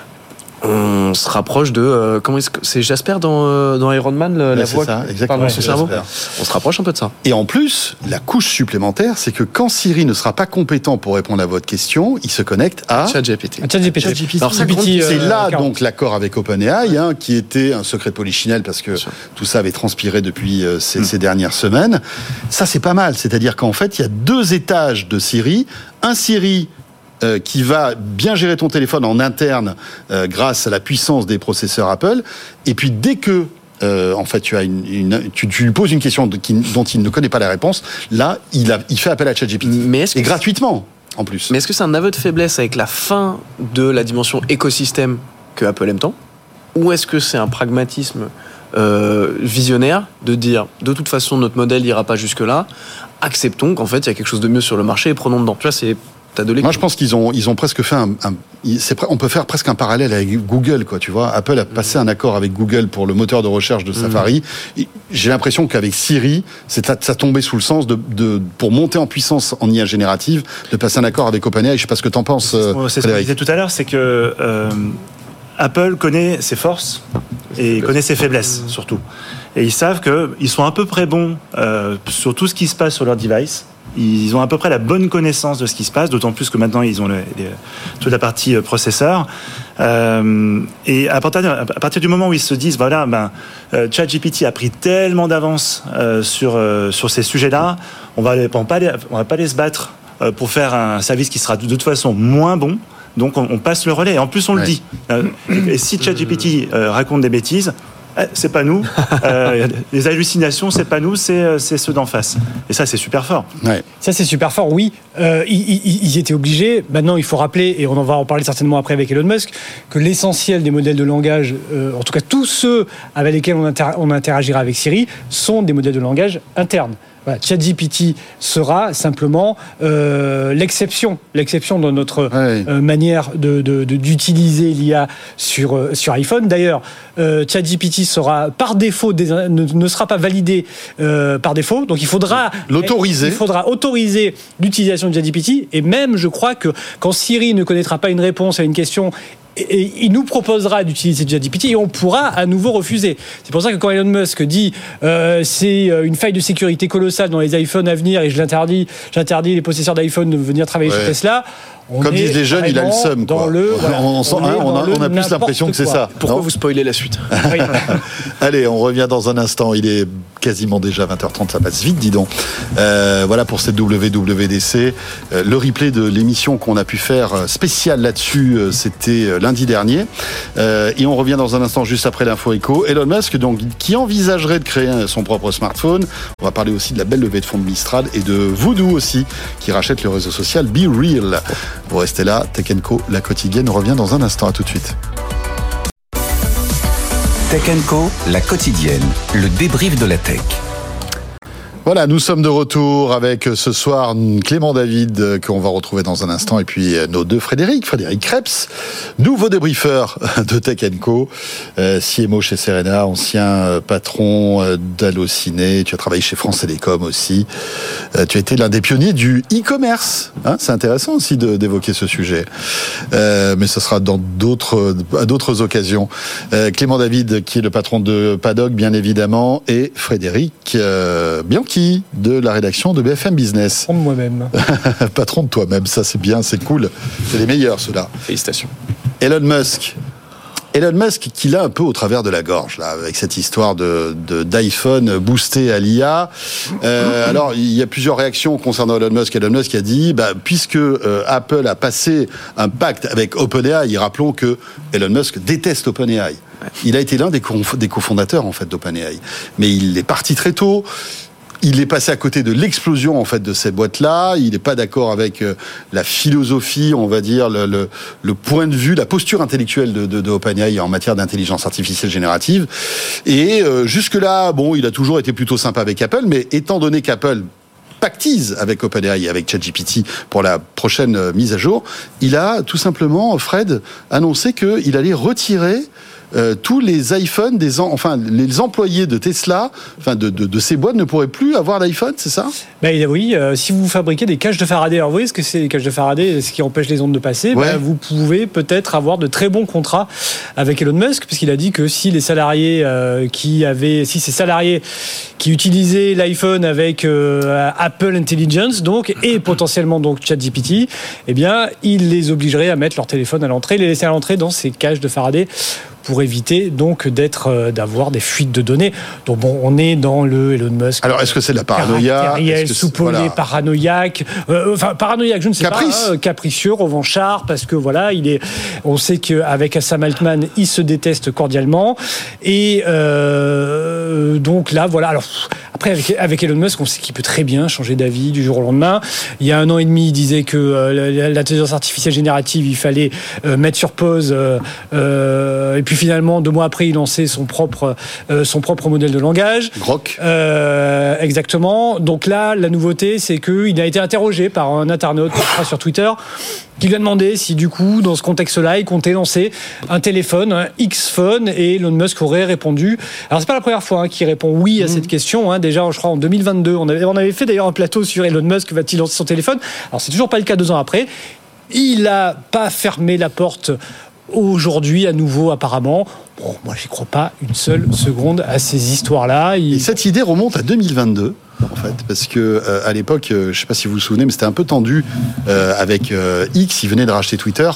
Speaker 3: On se rapproche de... comment est-ce que c'est Jasper dans Iron Man, la voix qui parle dans son cerveau. On se rapproche un peu de ça.
Speaker 2: Et en plus, la couche supplémentaire, c'est que quand Siri ne sera pas compétent pour répondre à votre question, il se connecte à
Speaker 3: ChatGPT.
Speaker 2: Alors c'est là donc l'accord avec OpenAI, qui était un secret de polichinelle parce que tout ça avait transpiré depuis ces dernières semaines. Ça, c'est pas mal. C'est-à-dire qu'en fait, il y a 2 étages de Siri. Un Siri qui va bien gérer ton téléphone en interne grâce à la puissance des processeurs Apple. Et puis dès que en fait tu lui poses une question dont il ne connaît pas la réponse, là il fait appel à ChatGPT. Et gratuitement en plus.
Speaker 3: Mais est-ce que c'est un aveu de faiblesse avec la fin de la dimension écosystème que Apple aime tant, ou est-ce que c'est un pragmatisme visionnaire de dire de toute façon notre modèle n'ira pas jusque là, acceptons qu'en fait il y a quelque chose de mieux sur le marché et prenons dedans. Tu vois, c'est...
Speaker 2: Moi, je pense qu'ils ont presque fait on peut faire presque un parallèle avec Google, quoi. Tu vois, Apple a passé un accord avec Google pour le moteur de recherche de Safari. J'ai l'impression qu'avec Siri, ça tombait sous le sens pour monter en puissance en IA générative, de passer un accord avec OpenAI. Je sais pas ce que t'en penses.
Speaker 5: C'est ce que je disais tout à l'heure, c'est que Apple connaît ses forces et connaît ses faiblesses surtout. Et ils savent qu'ils sont à peu près bons sur tout ce qui se passe sur leur device. Ils ont à peu près la bonne connaissance de ce qui se passe, d'autant plus que maintenant ils ont toute la partie processeur. Et à partir du moment où ils se disent, voilà, ChatGPT a pris tellement d'avance sur ces sujets-là, on va pas aller se battre pour faire un service qui sera de toute façon moins bon. Donc on passe le relais. Et en plus on le dit. Et si ChatGPT raconte des bêtises, c'est pas nous. Les hallucinations, c'est pas nous, c'est ceux d'en face. Et ça, c'est super fort.
Speaker 6: Ouais. Ça, c'est super fort, oui. Ils étaient obligés. Maintenant, il faut rappeler, et on va en parler certainement après avec Elon Musk, que l'essentiel des modèles de langage, en tout cas tous ceux avec lesquels on interagira avec Siri, sont des modèles de langage internes. Voilà, ChatGPT sera simplement l'exception dans notre manière d'utiliser l'IA sur iPhone. D'ailleurs, ChatGPT sera par défaut ne sera pas validé par défaut, donc il faudra l'autoriser. Il faudra autoriser l'utilisation de ChatGPT. Et même, je crois que quand Siri ne connaîtra pas une réponse à une question, et il nous proposera d'utiliser ChatGPT et on pourra à nouveau refuser. C'est pour ça que quand Elon Musk dit c'est une faille de sécurité colossale dans les iPhones à venir et j'interdis les possesseurs d'iPhone de venir travailler chez Tesla.
Speaker 2: Comme disent les jeunes, il a le seum. On a plus l'impression que c'est ça.
Speaker 3: Pourquoi vous spoilez la suite?
Speaker 2: Allez, on revient dans un instant. Il est quasiment déjà 20h30, ça passe vite, dis donc. Voilà pour cette WWDC. Le replay de l'émission qu'on a pu faire spéciale là-dessus, c'était lundi dernier. Et on revient dans un instant juste après l'info éco. Elon Musk, donc, qui envisagerait de créer son propre smartphone. On va parler aussi de la belle levée de fonds de Mistral et de Voodoo aussi, qui rachète le réseau social Be Real. Vous restez là, Tech & Co, la quotidienne, revient dans un instant. À tout de suite.
Speaker 1: Tech Co, la quotidienne, le débrief de la tech.
Speaker 2: Voilà, nous sommes de retour avec ce soir Clément David qu'on va retrouver dans un instant et puis nos deux Frédéric Krebs, nouveau débriefeur de Tech Co, CMO chez Serena, ancien patron d'Allociné, tu as travaillé chez France Télécom aussi, tu as été l'un des pionniers du e-commerce, c'est intéressant aussi d'évoquer ce sujet, mais ce sera à d'autres occasions. Clément David qui est le patron de Paddock bien évidemment et Frédéric Bianchi de la rédaction de BFM Business.
Speaker 6: Patron de moi-même.
Speaker 2: Patron de toi-même, ça c'est bien, c'est cool. C'est les meilleurs ceux-là.
Speaker 3: Félicitations.
Speaker 2: Elon Musk qui l'a un peu au travers de la gorge là, avec cette histoire d'iPhone boosté à l'IA. Alors il y a plusieurs réactions concernant Elon Musk. Elon Musk a dit, puisque Apple a passé un pacte avec OpenAI, rappelons que Elon Musk déteste OpenAI. Il a été l'un des cofondateurs en fait d'OpenAI, mais il est parti très tôt. Il est passé à côté de l'explosion en fait de ces boîtes-là. Il n'est pas d'accord avec la philosophie, on va dire le point de vue, la posture intellectuelle de OpenAI en matière d'intelligence artificielle générative. Et jusque-là, il a toujours été plutôt sympa avec Apple, mais étant donné qu'Apple pactise avec OpenAI, avec ChatGPT pour la prochaine mise à jour, il a tout simplement, Fred, annoncé qu'il allait retirer tous les iPhones les employés de Tesla, de ces boîtes ne pourraient plus avoir d'iPhone, c'est ça ?
Speaker 6: Oui, si vous fabriquez des cages de Faraday, alors vous voyez ce que c'est les cages de Faraday, ce qui empêche les ondes de passer, vous pouvez peut-être avoir de très bons contrats avec Elon Musk, puisqu'il a dit que si ces salariés qui utilisaient l'iPhone avec Apple Intelligence, et potentiellement ChatGPT, il les obligerait à mettre leur téléphone à l'entrée, les laisser à l'entrée dans ces cages de Faraday, pour éviter d'avoir des fuites de données. Donc on est dans le Elon Musk.
Speaker 2: Alors est-ce que c'est de la paranoïa,
Speaker 6: soupolé, paranoïaque, paranoïaque, je ne sais pas, capricieux, revanchard, parce que on sait qu'avec Sam Altman, il se déteste cordialement, et donc là, voilà. Alors après, avec Elon Musk, on sait qu'il peut très bien changer d'avis du jour au lendemain. Il y a 1 an et demi, il disait que l'intelligence artificielle générative, il fallait mettre sur pause, et puis finalement 2 mois après il lançait son propre modèle de langage,
Speaker 2: Grok.
Speaker 6: Exactement. Donc là la nouveauté c'est qu'il a été interrogé par un internaute sur Twitter qui lui a demandé si du coup dans ce contexte-là il comptait lancer un téléphone, un X-Phone, et Elon Musk aurait répondu. Alors c'est pas la première fois qu'il répond oui à cette question, déjà je crois en 2022 on avait fait d'ailleurs un plateau sur Elon Musk va-t-il lancer son téléphone. Alors c'est toujours pas le cas 2 ans après. Il a pas fermé la porte aujourd'hui à nouveau apparemment. Moi j'y crois pas une seule seconde à ces histoires-là.
Speaker 2: Et cette idée remonte à 2022 en fait, parce que à l'époque, je sais pas si vous vous souvenez, mais c'était un peu tendu avec X, il venait de racheter Twitter,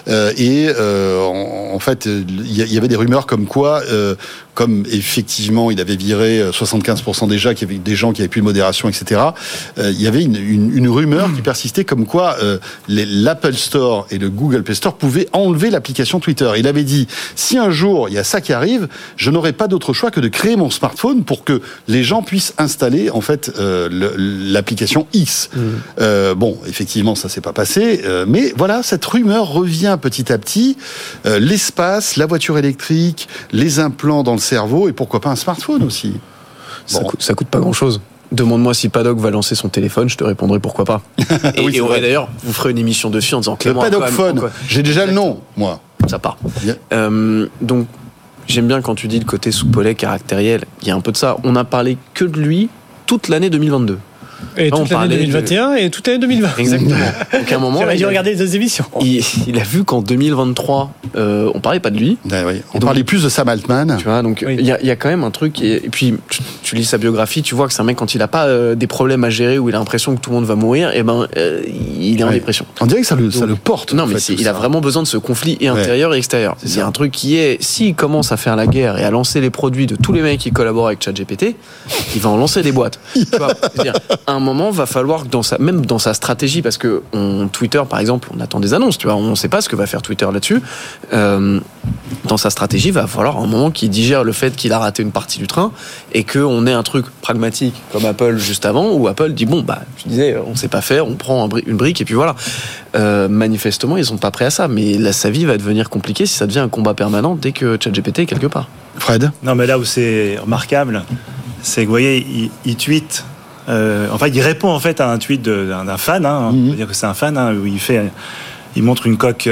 Speaker 2: en fait, il y avait des rumeurs comme quoi, comme effectivement il avait viré 75% déjà, qu'il y avait des gens qui avaient plus de modération, etc. Il y avait une rumeur qui persistait comme quoi l'Apple Store et le Google Play Store pouvaient enlever l'application Twitter. Il avait dit, si un jour il y a ça qui arrive, je n'aurai pas d'autre choix que de créer mon smartphone pour que les gens puissent installer en fait l'application X. Effectivement, ça s'est pas passé, mais voilà, cette rumeur revient petit à petit. L'espace, la voiture électrique, les implants dans le cerveau, et pourquoi pas un smartphone aussi.
Speaker 3: Ça coûte pas grand-chose. Demande-moi si Paddock va lancer son téléphone, je te répondrai pourquoi pas. Et d'ailleurs, vous ferez une émission dessus en disant Clément.
Speaker 2: Le Paddock Phone, j'ai déjà le nom, moi.
Speaker 3: Ça part. Donc, j'aime bien quand tu dis le côté soupolé, caractériel. Il y a un peu de ça. On a parlé que de lui toute l'année 2022.
Speaker 6: Et toute l'année 2021 et toute l'année 2020.
Speaker 3: Exactement. Donc à un moment,
Speaker 6: j'aurais dû regarder les émissions.
Speaker 3: Il a vu qu'en 2023, on parlait pas de lui.
Speaker 2: On parlait plus de Sam Altman.
Speaker 3: Tu vois, donc il y a quand même un truc. Et puis tu lis sa biographie, tu vois que c'est un mec, quand il a pas des problèmes à gérer, où il a l'impression que tout le monde va mourir, il est en dépression.
Speaker 2: On dirait que ça le porte.
Speaker 3: Non, mais il a vraiment besoin de ce conflit intérieur et extérieur. Il y a un truc qui est, s'il commence à faire la guerre et à lancer les produits de tous les mecs qui collaborent avec ChatGPT, il va en lancer des boîtes. Tu vois, c'est-à-dire, à un moment, va falloir que même dans sa stratégie, parce que Twitter, par exemple, on attend des annonces, tu vois, on ne sait pas ce que va faire Twitter là-dessus. dans sa stratégie, il va falloir un moment qu'il digère le fait qu'il a raté une partie du train et qu'on ait un truc pragmatique comme Apple juste avant, où Apple dit je disais, on sait pas faire, on prend une brique et puis voilà. Manifestement, ils sont pas prêts à ça, mais sa vie va devenir compliquée si ça devient un combat permanent dès que ChatGPT est quelque part.
Speaker 2: Fred ?
Speaker 5: Non, mais là où c'est remarquable, c'est que vous voyez, il tweet. Il répond en fait à un tweet d'un fan. On peut dire que c'est un fan où il montre une coque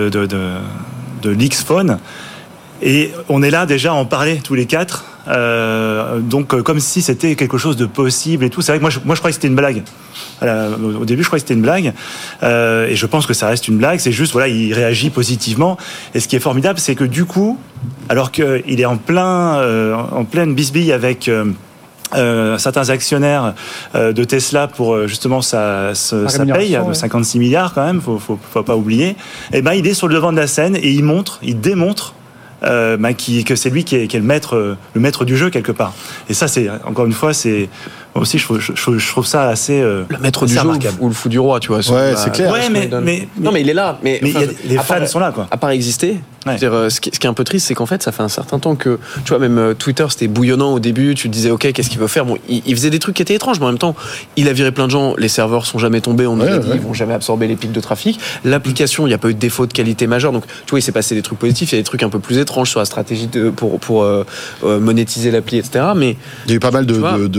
Speaker 5: de l'X-Phone. Et on est là déjà à en parler tous les quatre, donc comme si c'était quelque chose de possible et tout. C'est vrai que moi je croyais que c'était une blague. Au début je croyais que c'était une blague, et je pense que ça reste une blague. C'est juste il réagit positivement. Et ce qui est formidable, c'est que du coup, alors qu'il est en pleine bisbille avec certains actionnaires de Tesla pour justement sa paye de 56 milliards quand même, faut pas oublier. Et ben il est sur le devant de la scène et il démontre que c'est lui qui est le maître du jeu quelque part. Et ça, c'est encore une fois, c'est aussi je trouve ça assez
Speaker 3: le maître du jeu ou le fou du roi, tu vois.
Speaker 2: Ouais, c'est clair.
Speaker 5: Ouais, mais
Speaker 3: il est là. Mais
Speaker 5: les fans sont là, quoi.
Speaker 3: À part exister. Ouais. Ce qui est un peu triste, c'est qu'en fait, ça fait un certain temps que, tu vois, même Twitter, c'était bouillonnant au début. Tu te disais, ok, qu'est-ce qu'il veut faire ? Bon, il faisait des trucs qui étaient étranges, mais en même temps, il a viré plein de gens. Les serveurs sont jamais tombés. On nous a dit, ils vont jamais absorber les pics de trafic. L'application, il n'y a pas eu de défaut de qualité majeur. Donc, tu vois, il s'est passé des trucs positifs. Il y a des trucs un peu plus étranges sur la stratégie pour monétiser l'appli, etc. Mais
Speaker 2: il y a eu pas mal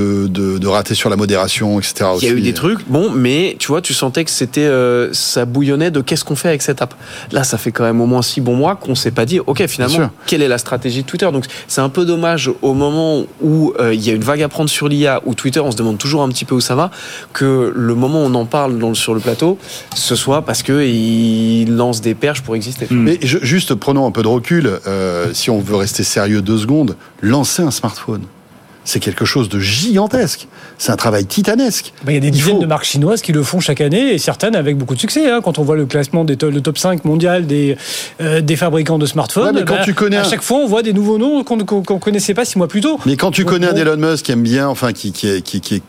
Speaker 2: de ratés sur la modération, etc.
Speaker 3: Il y a eu des trucs, mais tu vois, tu sentais que c'était ça bouillonnait de qu'est-ce qu'on fait avec cette app. Là, ça fait quand même au moins 6 bons mois qu'on s'est pas dit, ok, finalement, quelle est la stratégie de Twitter ? Donc, c'est un peu dommage au moment où il y a une vague à prendre sur l'IA, où Twitter, on se demande toujours un petit peu où ça va, que le moment où on en parle sur le plateau, ce soit parce qu'il lance des perches pour exister.
Speaker 2: Mais juste prenons un peu de recul, si on veut rester sérieux 2 secondes, lancer un smartphone. C'est quelque chose de gigantesque. C'est un travail titanesque.
Speaker 6: Il y a des dizaines de marques chinoises qui le font chaque année, et certaines avec beaucoup de succès. Quand on voit le classement, le top 5 mondial des fabricants de smartphones, à chaque fois on voit des nouveaux noms qu'on ne connaissait pas 6 mois plus tôt.
Speaker 2: Mais quand tu connais un Elon Musk qui aime bien, qui est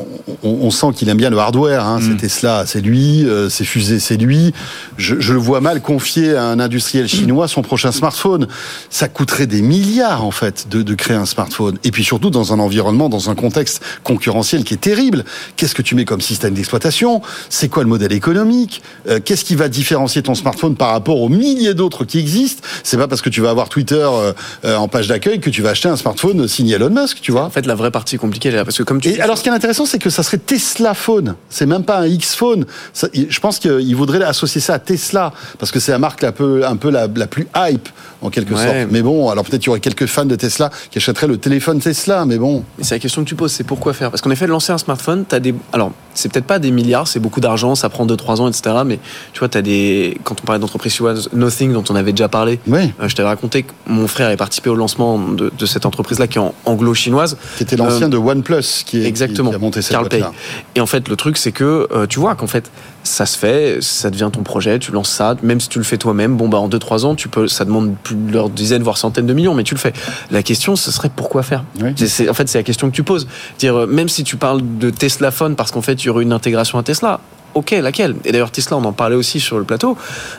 Speaker 2: on sent qu'il aime bien le hardware, c'est Tesla, c'est lui, ses fusées, c'est lui. Je le vois mal confier à un industriel chinois son prochain smartphone. Ça coûterait des milliards, en fait, de créer un smartphone. Et puis surtout dans un environnement, dans un contexte concurrentiel qui est terrible. Qu'est-ce que tu mets comme système d'exploitation ? C'est quoi le modèle économique ? Qu'est-ce qui va différencier ton smartphone par rapport aux milliers d'autres qui existent ? C'est pas parce que tu vas avoir Twitter en page d'accueil que tu vas acheter un smartphone signé Elon Musk, tu vois ?
Speaker 3: En fait, la vraie partie compliquée, là, parce que comme tu dis...
Speaker 2: Alors, ce qui est intéressant, c'est que ça serait Tesla Phone. C'est même pas un X-Phone. Je pense qu'il voudrait associer ça à Tesla, parce que c'est la marque un peu la plus hype, en quelque sorte. Mais bon, alors peut-être il y aurait quelques fans de Tesla qui achèteraient le téléphone Tesla, mais bon.
Speaker 3: Et c'est la question que tu poses, c'est pourquoi faire ? Parce qu'en effet, lancer un smartphone, alors, c'est peut-être pas des milliards, c'est beaucoup d'argent, ça prend 2-3 ans, etc. Mais tu vois, quand on parlait d'entreprise chinoise, Nothing, dont on avait déjà parlé, je t'avais raconté que mon frère est participé au lancement de cette entreprise-là, qui est anglo-chinoise.
Speaker 2: Qui était l'ancien de OnePlus, qui a monté cette boîte-là.
Speaker 3: Et en fait, le truc, c'est que tu vois qu'en fait, ça se fait, ça devient ton projet, tu lances ça, même si tu le fais toi-même, en 2-3 ans, ça demande plusieurs dizaines, voire centaines de millions, mais tu le fais. La question, ce serait pourquoi faire ? En fait, c'est la question que tu poses. Même si tu parles de Tesla Phone, parce qu'en fait, il y aurait une intégration à Tesla, ok, laquelle ? Et d'ailleurs, Tesla, on en parlait aussi sur le plateau.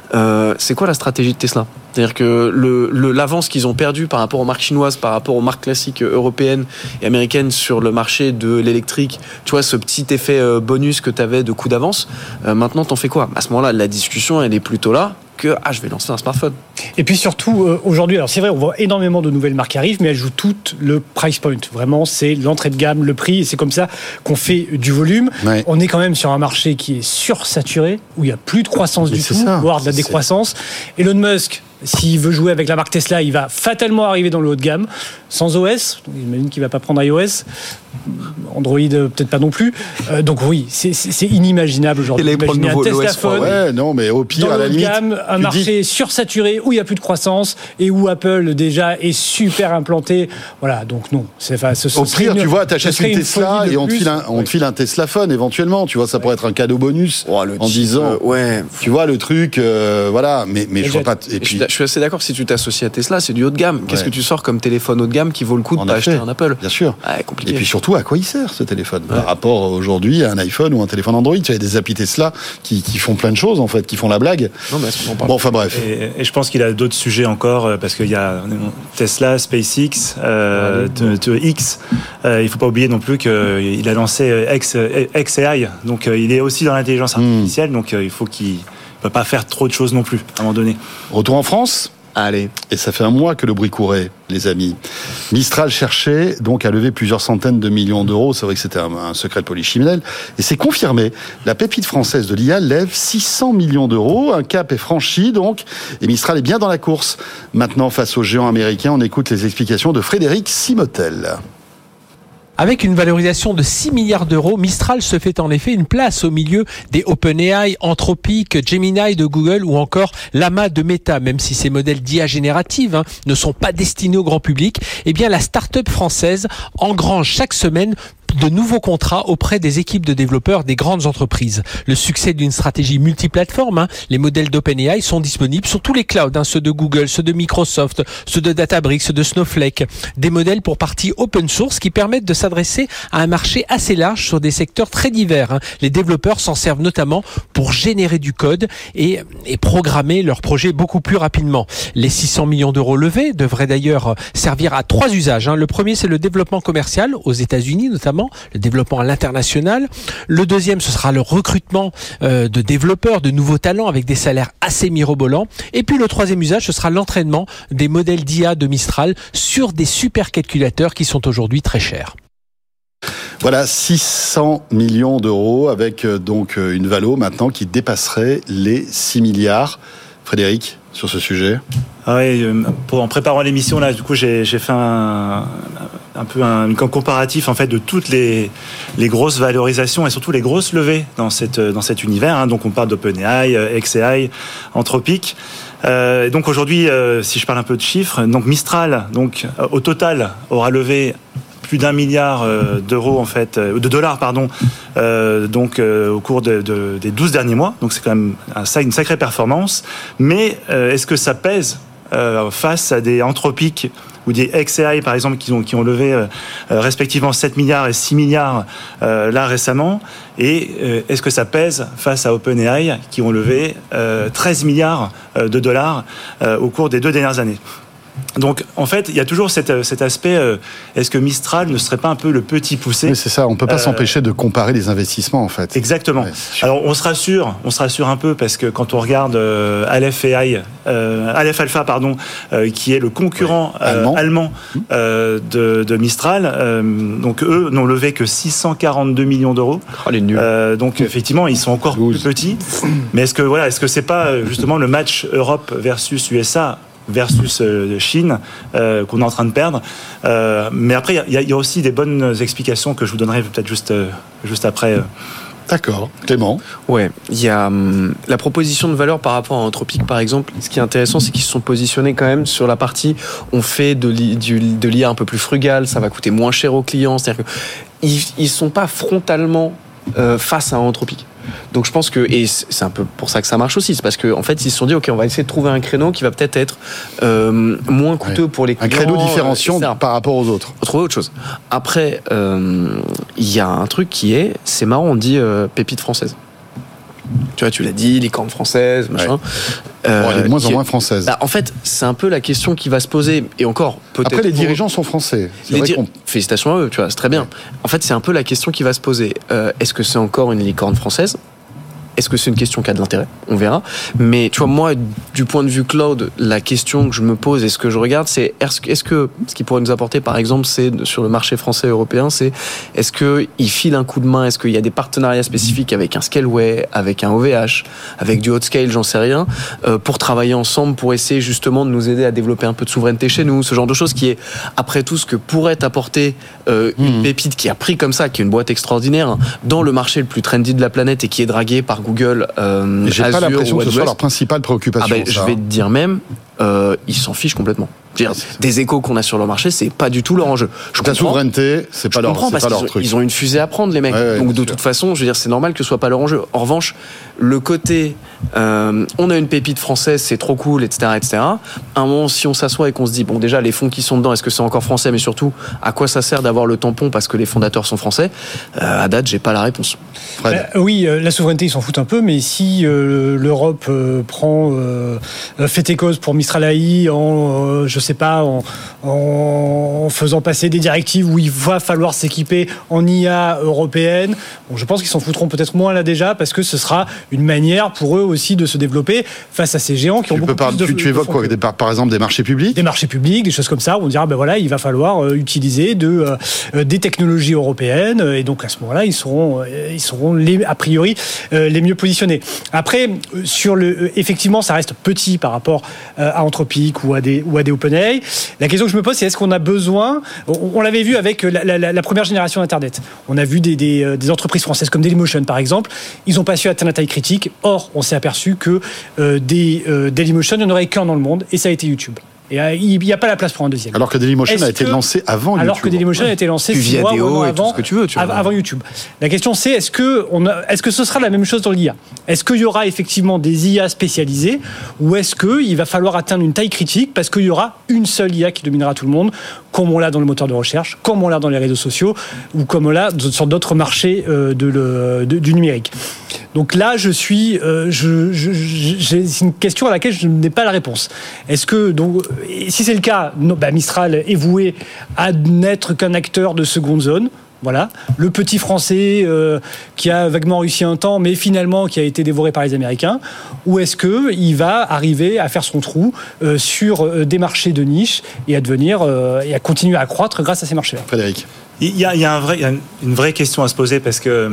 Speaker 3: C'est quoi la stratégie de Tesla ? C'est-à-dire que l'avance qu'ils ont perdue par rapport aux marques chinoises, par rapport aux marques classiques européennes et américaines sur le marché de l'électrique, tu vois, ce petit effet bonus que tu avais de coup d'avance, maintenant, t'en fais quoi ? À ce moment-là, la discussion, elle est plutôt là que je vais lancer un smartphone.
Speaker 6: Et puis surtout, aujourd'hui, alors c'est vrai, on voit énormément de nouvelles marques qui arrivent, mais elles jouent toutes le price point. Vraiment, c'est l'entrée de gamme, le prix, et c'est comme ça qu'on fait du volume. Ouais. On est quand même sur un marché qui est sursaturé, où il n'y a plus de croissance du tout, voire de la décroissance. Elon Musk, s'il veut jouer avec la marque Tesla, il va fatalement arriver dans le haut de gamme, sans OS. Donc, j'imagine qu'il ne va pas prendre iOS. Android, peut-être pas non plus. Donc oui, c'est inimaginable aujourd'hui. D'imaginer un Tesla Phone.
Speaker 2: Ouais, non, mais au pire,
Speaker 6: dans
Speaker 2: à la limite,
Speaker 6: gamme, un marché sursaturé où il n'y a plus de croissance et où Apple déjà est super implanté. Voilà, donc non.
Speaker 2: Au pire, tu vois, t'achètes une Tesla et on te file un Tesla Phone éventuellement. Tu vois, ça pourrait être un cadeau bonus en disant. Tu vois le truc, voilà. Mais je vois pas.
Speaker 3: Et puis, je suis assez d'accord. Si tu t'associes à Tesla, c'est du haut de gamme. Qu'est-ce que tu sors comme téléphone haut de gamme qui vaut le coup de pas acheter un Apple ?
Speaker 2: Bien sûr.
Speaker 3: Compliqué.
Speaker 2: Et puis surtout, à quoi il sert ce téléphone par rapport aujourd'hui à un iPhone ou un téléphone Android. Il y a des applis Tesla qui font plein de choses, en fait, qui font la blague.
Speaker 3: Non, mais est-ce qu'on en parle ?
Speaker 2: Bon, enfin bref.
Speaker 5: Et je pense qu'il a d'autres sujets encore, parce qu'il y a Tesla, SpaceX, X. Il ne faut pas oublier non plus qu'il a lancé XAI, donc il est aussi dans l'intelligence artificielle, donc il faut qu'il ne peut pas faire trop de choses non plus, à un moment donné.
Speaker 2: Retour en France ?
Speaker 3: Allez.
Speaker 2: Et ça fait un mois que le bruit courait, les amis. Mistral cherchait donc à lever plusieurs centaines de millions d'euros. C'est vrai que c'était un secret de polichinelle. Et c'est confirmé. La pépite française de l'IA lève 600 millions d'euros. Un cap est franchi donc. Et Mistral est bien dans la course. Maintenant, face aux géants américains, on écoute les explications de Frédéric Simotel.
Speaker 7: Avec une valorisation de 6 milliards d'euros, Mistral se fait en effet une place au milieu des OpenAI, Anthropic, Gemini de Google ou encore Llama de Meta. Même si ces modèles d'IA générative ne sont pas destinés au grand public, eh bien la start-up française engrange chaque semaine de nouveaux contrats auprès des équipes de développeurs des grandes entreprises. Le succès d'une stratégie multiplateforme, les modèles d'OpenAI sont disponibles sur tous les clouds, ceux de Google, ceux de Microsoft, ceux de Databricks, ceux de Snowflake. Des modèles pour partie open source qui permettent de s'adresser à un marché assez large sur des secteurs très divers. Les développeurs s'en servent notamment pour générer du code et programmer leurs projets beaucoup plus rapidement. Les 600 millions d'euros levés devraient d'ailleurs servir à 3 usages. Le premier, c'est le développement commercial aux États-Unis notamment, le développement à l'international. Le deuxième, ce sera le recrutement de développeurs, de nouveaux talents avec des salaires assez mirobolants. Et puis le troisième usage, ce sera l'entraînement des modèles d'IA de Mistral sur des supercalculateurs qui sont aujourd'hui très chers.
Speaker 2: Voilà, 600 millions d'euros avec donc une valo maintenant qui dépasserait les 6 milliards. Frédéric, sur ce sujet ?
Speaker 5: En préparant l'émission, là, du coup, j'ai fait un comparatif en fait de toutes les grosses valorisations et surtout les grosses levées dans cet univers. Donc on parle d'OpenAI, XAI, Anthropic. Donc aujourd'hui, si je parle un peu de chiffres, donc Mistral, donc au total, aura levé plus d'1 milliard d'euros en fait, de dollars pardon, au cours des 12 derniers mois. Donc c'est quand même une sacrée performance. Mais est-ce que ça pèse face à des Anthropic ou des XAI par exemple qui ont levé respectivement 7 milliards et 6 milliards là récemment, et est-ce que ça pèse face à OpenAI qui ont levé 13 milliards de dollars au cours des 2 dernières années. Donc, en fait, il y a toujours cet aspect. Est-ce que Mistral ne serait pas un peu le petit poussé ?
Speaker 2: Oui, c'est ça. On peut pas s'empêcher de comparer les investissements, en fait.
Speaker 5: Exactement. Ouais. Alors, on se rassure un peu parce que quand on regarde Aleph Alpha, qui est le concurrent allemand de Mistral. Donc, eux n'ont levé que 642 millions d'euros.
Speaker 3: Oh, les nuls.
Speaker 5: Donc, effectivement, ils sont encore plus petits. Mais est-ce que c'est pas justement le match Europe versus USA versus Chine qu'on est en train de perdre, mais après il y a aussi des bonnes explications que je vous donnerai peut-être juste après.
Speaker 2: D'accord, Clément.
Speaker 3: Ouais, il y a la proposition de valeur par rapport à Anthropic par exemple. Ce qui est intéressant, c'est qu'ils se sont positionnés quand même sur la partie on fait de l'IA un peu plus frugal, ça va coûter moins cher aux clients, c'est-à-dire que ils sont pas frontalement face à Anthropic. Donc je pense que, et c'est un peu pour ça que ça marche aussi, c'est parce qu'en fait ils se sont dit ok, on va essayer de trouver un créneau qui va peut-être être moins coûteux pour les clients.
Speaker 2: Un créneau différenciant par rapport aux autres.
Speaker 3: Trouver autre chose. Après, il y a un truc c'est marrant, on dit pépite française. Tu vois, tu l'as dit, licorne française, machin.
Speaker 2: Elle est de moins en moins française.
Speaker 3: En fait, c'est un peu la question qui va se poser. Et encore, peut-être.
Speaker 2: Après, les dirigeants sont français.
Speaker 3: Félicitations à eux, tu vois, c'est très bien. Ouais. En fait, c'est un peu la question qui va se poser. Est-ce que c'est encore une licorne française ? Est-ce que c'est une question qui a de l'intérêt ? On verra. Mais tu vois, moi, du point de vue cloud, la question que je me pose et ce que je regarde, c'est est-ce que ce qui pourrait nous apporter, par exemple, c'est sur le marché français et européen, c'est est-ce qu'il file un coup de main ? Est-ce qu'il y a des partenariats spécifiques avec un Scaleway, avec un OVH, avec du Hotscale, j'en sais rien, pour travailler ensemble, pour essayer justement de nous aider à développer un peu de souveraineté chez nous, ce genre de choses qui est, après tout, ce que pourrait apporter une pépite qui a pris comme ça, qui est une boîte extraordinaire, dans le marché le plus trendy de la planète et qui est dragué par Google,
Speaker 2: j'ai
Speaker 3: Azure,
Speaker 2: pas l'impression que ce soit
Speaker 3: AWS.
Speaker 2: leur principale préoccupation.
Speaker 3: Je vais te dire même, ils s'en fichent complètement. Je veux dire, des Échos qu'on a sur le marché, c'est pas du tout leur enjeu.
Speaker 2: La souveraineté, c'est pas leur truc.
Speaker 3: Ils ont une fusée à prendre, les mecs. Donc de toute façon, je veux dire, c'est normal que ce soit pas leur enjeu. En revanche, le côté, on a une pépite française, c'est trop cool, etc., etc. À un moment, si on s'assoit et qu'on se dit, bon, déjà, les fonds qui sont dedans, est-ce que c'est encore français, mais surtout, à quoi ça sert d'avoir le tampon parce que les fondateurs sont français? À date, j'ai pas la réponse.
Speaker 6: Oui, la souveraineté, ils s'en foutent un peu, mais si l'Europe prend fait et cause pour Mistral AI en faisant passer des directives où il va falloir s'équiper en IA européenne, bon, je pense qu'ils s'en foutront peut-être moins là déjà, parce que ce sera une manière pour eux aussi de se développer face à ces géants qui ont beaucoup plus de...
Speaker 2: Tu évoques quoi, par exemple des marchés publics? Des
Speaker 6: marchés publics, des choses comme ça, où on dira, il va falloir utiliser des technologies européennes, et donc à ce moment-là, ils seront a priori les mieux positionnés. Après, effectivement, ça reste petit par rapport à Anthropic ou à des OpenAI. La question que je me pose, c'est est-ce qu'on a besoin... On l'avait vu avec la première génération d'Internet. On a vu des entreprises françaises comme Dailymotion, par exemple. Ils n'ont pas su atteindre la taille critique. Or, on s'est aperçu que Dailymotion, il n'y en aurait qu'un dans le monde, et ça a été YouTube. Et il n'y a pas la place pour un deuxième.
Speaker 2: Alors que Dailymotion a été lancé avant YouTube.
Speaker 6: Alors que Dailymotion a été lancé 6 mois avant YouTube. La question c'est, est-ce que ce sera la même chose dans l'IA? Est-ce qu'il y aura effectivement des IA spécialisées, ou est-ce qu'il va falloir atteindre une taille critique parce qu'il y aura une seule IA qui dominera tout le monde, comme on l'a dans le moteur de recherche, comme on l'a dans les réseaux sociaux, ou comme on l'a sur d'autres marchés du numérique? Donc là, c'est une question à laquelle je n'ai pas la réponse. Est-ce que, donc, si c'est le cas, Mistral est voué à n'être qu'un acteur de seconde zone. Voilà, le petit français qui a vaguement réussi un temps, mais finalement qui a été dévoré par les Américains. Ou est-ce que il va arriver à faire son trou sur des marchés de niche et à devenir et à continuer à croître grâce à ces marchés-là?
Speaker 2: Frédéric,
Speaker 5: il y a une vraie question à se poser, parce que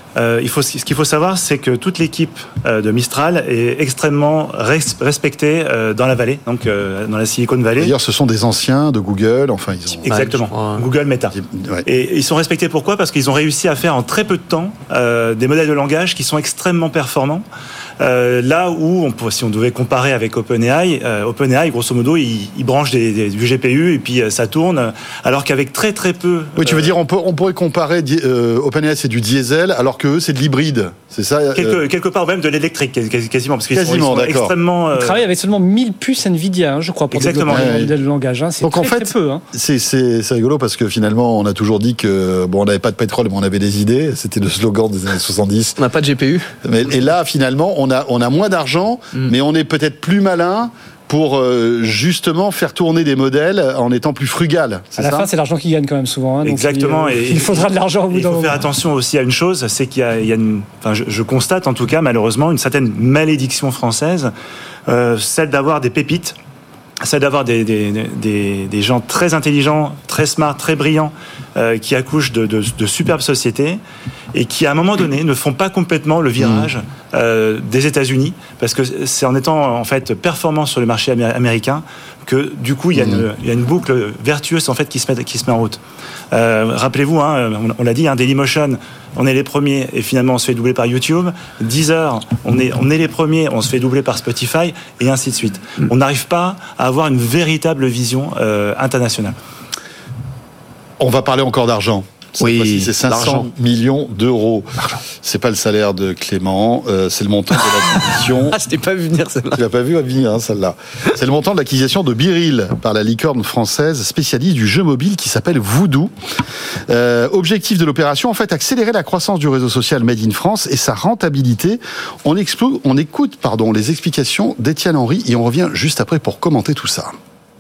Speaker 5: ce qu'il faut savoir, c'est que toute l'équipe de Mistral est extrêmement respectée dans la vallée, donc dans la Silicon Valley.
Speaker 2: D'ailleurs, ce sont des anciens de Google,
Speaker 5: Exactement, Google, Meta. Ouais. Et ils sont respectés pourquoi? Parce qu'ils ont réussi à faire en très peu de temps des modèles de langage qui sont extrêmement performants. Là où, si on devait comparer avec OpenAI, grosso modo, il branche du GPU et puis ça tourne, alors qu'avec très très peu...
Speaker 2: Oui, tu veux dire, on pourrait comparer, OpenAI c'est du diesel, alors que eux c'est de l'hybride, c'est ça?
Speaker 5: Quelque part même de l'électrique, quasiment, parce qu'ils
Speaker 2: sont
Speaker 5: extrêmement...
Speaker 6: Ils travaillent avec seulement 1000 puces Nvidia, je crois, pour développer un modèle de langage. C'est donc, très peu.
Speaker 2: C'est rigolo, parce que finalement, on a toujours dit que, on n'avait pas de pétrole, mais on avait des idées, c'était le slogan des années 70.
Speaker 3: On n'a pas de GPU.
Speaker 2: Et là, finalement, on a moins d'argent, mais on est peut-être plus malin pour justement faire tourner des modèles en étant plus frugal.
Speaker 6: À la fin, c'est l'argent qui gagne quand même souvent.
Speaker 5: Exactement.
Speaker 6: Il faudra de l'argent au bout d'un moment.
Speaker 5: Il faut faire attention aussi à une chose, c'est qu'il y a je constate en tout cas malheureusement une certaine malédiction française, celle d'avoir des pépites, celle d'avoir des gens très intelligents, très smart, très brillants, qui accouchent de superbes sociétés et qui, à un moment donné, ne font pas complètement le virage des États-Unis, parce que c'est en étant en fait performant sur le marché américain que du coup il y a une boucle vertueuse en fait qui se met en route. Rappelez-vous, on l'a dit, Dailymotion, on est les premiers et finalement on se fait doubler par YouTube. Deezer, on est les premiers, on se fait doubler par Spotify, et ainsi de suite. On n'arrive pas à avoir une véritable vision internationale.
Speaker 2: On va parler encore d'argent.
Speaker 3: Oui,
Speaker 2: c'est 500 millions d'euros. C'est pas le salaire de Clément, c'est le montant de l'acquisition.
Speaker 3: Je t'ai pas vu venir celle-là.
Speaker 2: Tu l'as pas vu venir, celle-là. C'est le montant de l'acquisition de Biril par la licorne française spécialiste du jeu mobile qui s'appelle Voodoo. Objectif de l'opération, en fait, accélérer la croissance du réseau social Made in France et sa rentabilité. On écoute les explications d'Étienne Henry et on revient juste après pour commenter tout ça.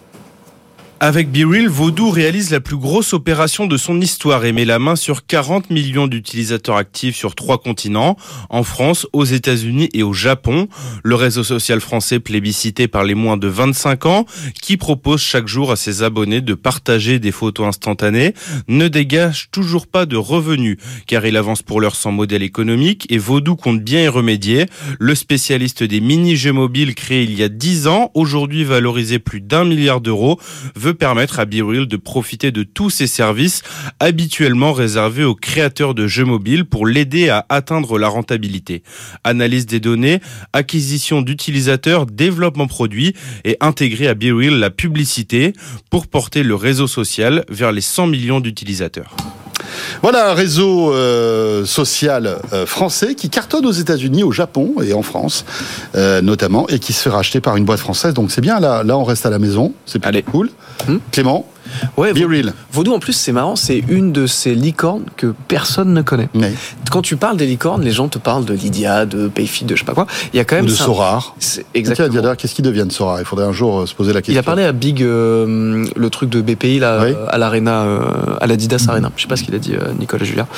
Speaker 8: Avec BeReal, Voodoo réalise la plus grosse opération de son histoire et met la main sur 40 millions d'utilisateurs actifs sur 3 continents, en France, aux États-Unis et au Japon. Le réseau social français plébiscité par les moins de 25 ans, qui propose chaque jour à ses abonnés de partager des photos instantanées, ne dégage toujours pas de revenus, car il avance pour l'heure sans modèle économique et Voodoo compte bien y remédier. Le spécialiste des mini-jeux mobiles créé il y a 10 ans, aujourd'hui valorisé plus d'1 milliard d'euros, veut veut permettre à BeReal de profiter de tous ces services habituellement réservés aux créateurs de jeux mobiles pour l'aider à atteindre la rentabilité. Analyse des données, acquisition d'utilisateurs, développement produit et intégrer à BeReal la publicité pour porter le réseau social vers les 100 millions d'utilisateurs.
Speaker 2: Voilà un réseau social français qui cartonne aux États-Unis, au Japon et en France notamment, et qui se fait racheter par une boîte française. Donc c'est bien, là on reste à la maison, c'est plutôt cool. Clément,
Speaker 3: ouais,
Speaker 2: BeReal.
Speaker 3: Vodoo, en plus, c'est marrant, c'est une de ces licornes que personne ne connaît.
Speaker 2: Oui.
Speaker 3: Quand tu parles des licornes, les gens te parlent de Lydia, de Payfit, de je sais pas quoi. Il y a quand même
Speaker 2: Ou de Sorar.
Speaker 3: Exactement.
Speaker 2: D'ailleurs, qu'est-ce qui devient de Sorar ? Il faudrait un jour se poser la question.
Speaker 3: Il a parlé à Big, le truc de BPI là,
Speaker 2: oui.
Speaker 3: à l'Arena, à l'Adidas Arena. Je sais pas ce qu'il a dit, Nicolas Julia.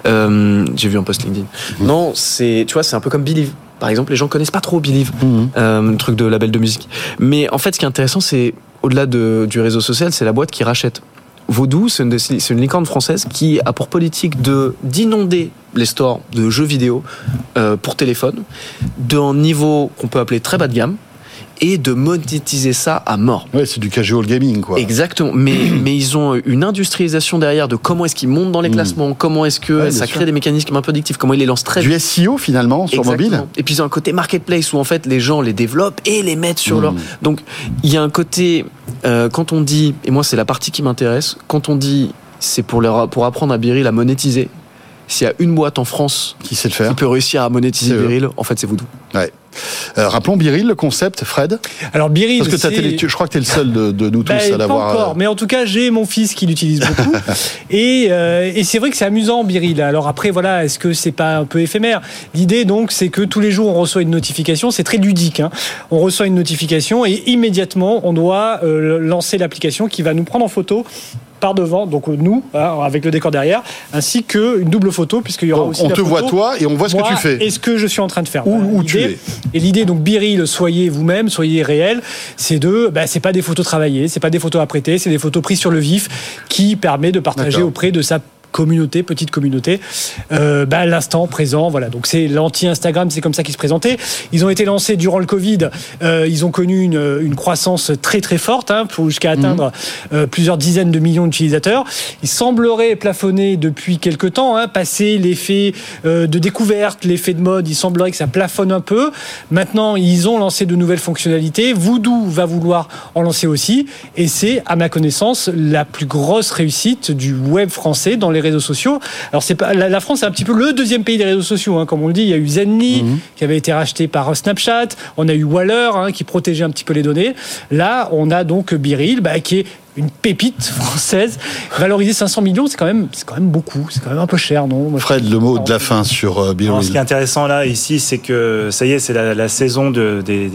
Speaker 3: J'ai vu un post LinkedIn. Non, tu vois, c'est un peu comme Believe. Par exemple, les gens connaissent pas trop Believe, le truc de label de musique. Mais en fait, ce qui est intéressant, c'est au-delà du réseau social, c'est la boîte qui rachète. Vodoo, c'est une licorne française qui a pour politique d'inonder les stores de jeux vidéo pour téléphone d'un niveau qu'on peut appeler très bas de gamme et de monétiser ça à mort.
Speaker 2: Ouais, c'est du casual gaming, quoi.
Speaker 3: Exactement. Mais ils ont une industrialisation derrière de comment est-ce qu'ils montent dans les classements, comment est-ce que ça crée des mécanismes un peu addictifs, comment ils les lancent très vite.
Speaker 2: Du SEO, finalement, sur mobile.
Speaker 3: Et puis ils ont un côté marketplace où, en fait, les gens les développent et les mettent sur leur... Donc, il y a un côté... quand on dit... Et moi, c'est la partie qui m'intéresse. Quand on dit... C'est pour apprendre à BeReal à monétiser. S'il y a une boîte en France
Speaker 2: qui sait le faire,
Speaker 3: qui peut réussir à monétiser BeReal, en fait, c'est Vodoo.
Speaker 2: Ouais. Rappelons BeReal, le concept, Fred.
Speaker 6: Alors BeReal,
Speaker 2: parce que je crois que tu es le seul de nous tous à l'avoir.
Speaker 6: Pas encore, mais en tout cas, j'ai mon fils qui l'utilise beaucoup. et c'est vrai que c'est amusant, BeReal. Alors après, voilà, est-ce que c'est pas un peu éphémère ? L'idée, donc, c'est que tous les jours, on reçoit une notification. C'est très ludique. Hein. On reçoit une notification et immédiatement, on doit lancer l'application qui va nous prendre en photo par devant, donc nous, avec le décor derrière, ainsi qu'une double photo, puisqu'il y aura aussi
Speaker 2: on
Speaker 6: la
Speaker 2: te
Speaker 6: photo,
Speaker 2: voit toi et on voit ce que tu fais.
Speaker 6: Et ce que je suis en train de faire.
Speaker 2: Où tu es.
Speaker 6: Et l'idée, donc, BeReal, soyez vous-même, soyez réel, c'est c'est pas des photos travaillées, c'est pas des photos apprêtées, c'est des photos prises sur le vif qui permet de partager auprès de sa petite communauté, l'instant présent, voilà. Donc c'est l'anti-Instagram, c'est comme ça qu'ils se présentaient. Ils ont été lancés durant le Covid, ils ont connu une croissance très très forte, pour jusqu'à atteindre plusieurs dizaines de millions d'utilisateurs. Ils sembleraient plafonner depuis quelques temps, passer l'effet de découverte, l'effet de mode, il semblerait que ça plafonne un peu. Maintenant, ils ont lancé de nouvelles fonctionnalités. Vodoo va vouloir en lancer aussi, et c'est, à ma connaissance, la plus grosse réussite du web français dans les réseaux sociaux. Alors c'est pas la France, c'est un petit peu le deuxième pays des réseaux sociaux, comme on le dit. Il y a eu Zenly qui avait été racheté par Snapchat. On a eu Waller qui protégeait un petit peu les données. Là, on a donc BeReal qui est une pépite française, valorisée 500 millions, c'est quand même beaucoup, c'est quand même un peu cher, non ?
Speaker 2: Fred, le mot de la fin sur BeReal.
Speaker 5: Ce qui est intéressant là, ici, c'est que ça y est, c'est la saison des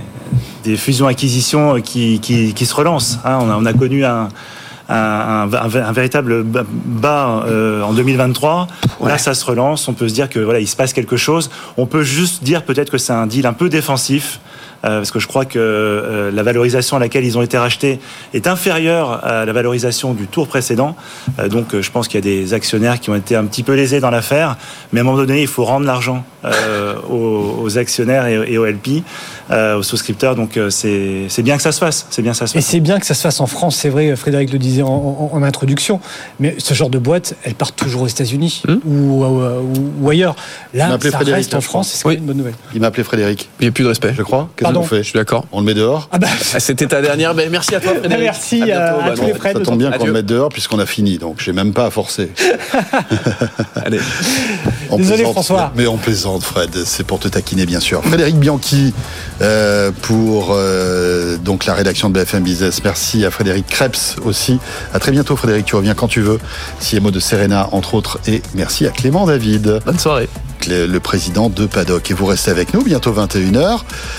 Speaker 5: fusions-acquisitions qui se relance. On a connu un véritable bas en 2023. Là, ça se relance. On peut se dire que il se passe quelque chose. On peut juste dire peut-être que c'est un deal un peu défensif. Parce que je crois que la valorisation à laquelle ils ont été rachetés est inférieure à la valorisation du tour précédent. Donc je pense qu'il y a des actionnaires qui ont été un petit peu lésés dans l'affaire, mais à un moment donné, il faut rendre l'argent aux actionnaires et aux LP, aux souscripteurs. Donc c'est bien que ça se fasse. C'est bien que ça se fasse.
Speaker 6: Et c'est bien que ça se fasse en France, c'est vrai, Frédéric le disait en introduction, mais ce genre de boîte, elle part toujours aux États-Unis ou ailleurs. Là, ça reste en France, et c'est une bonne nouvelle.
Speaker 2: Il m'a appelé Frédéric.
Speaker 3: Il n'y a plus de respect,
Speaker 2: je crois.
Speaker 3: Qu'est-ce qu'on fait ? Je suis d'accord.
Speaker 2: On le met dehors.
Speaker 3: C'était ta dernière. Merci à toi, Frédéric.
Speaker 6: Merci à tous les Fred.
Speaker 2: Ça tombe bien qu'on le mette dehors puisqu'on a fini, donc j'ai même pas à forcer.
Speaker 3: Allez.
Speaker 6: Désolé, François.
Speaker 2: Mais on plaisante, Fred. C'est pour te taquiner, bien sûr. Frédéric Bianchi pour donc la rédaction de BFM Business. Merci à Frédéric Krebs aussi. À très bientôt, Frédéric. Tu reviens quand tu veux. CMO de Serena, entre autres. Et merci à Clément David.
Speaker 3: Bonne soirée.
Speaker 2: Le président de Paddock. Et vous restez avec nous, bientôt 21h,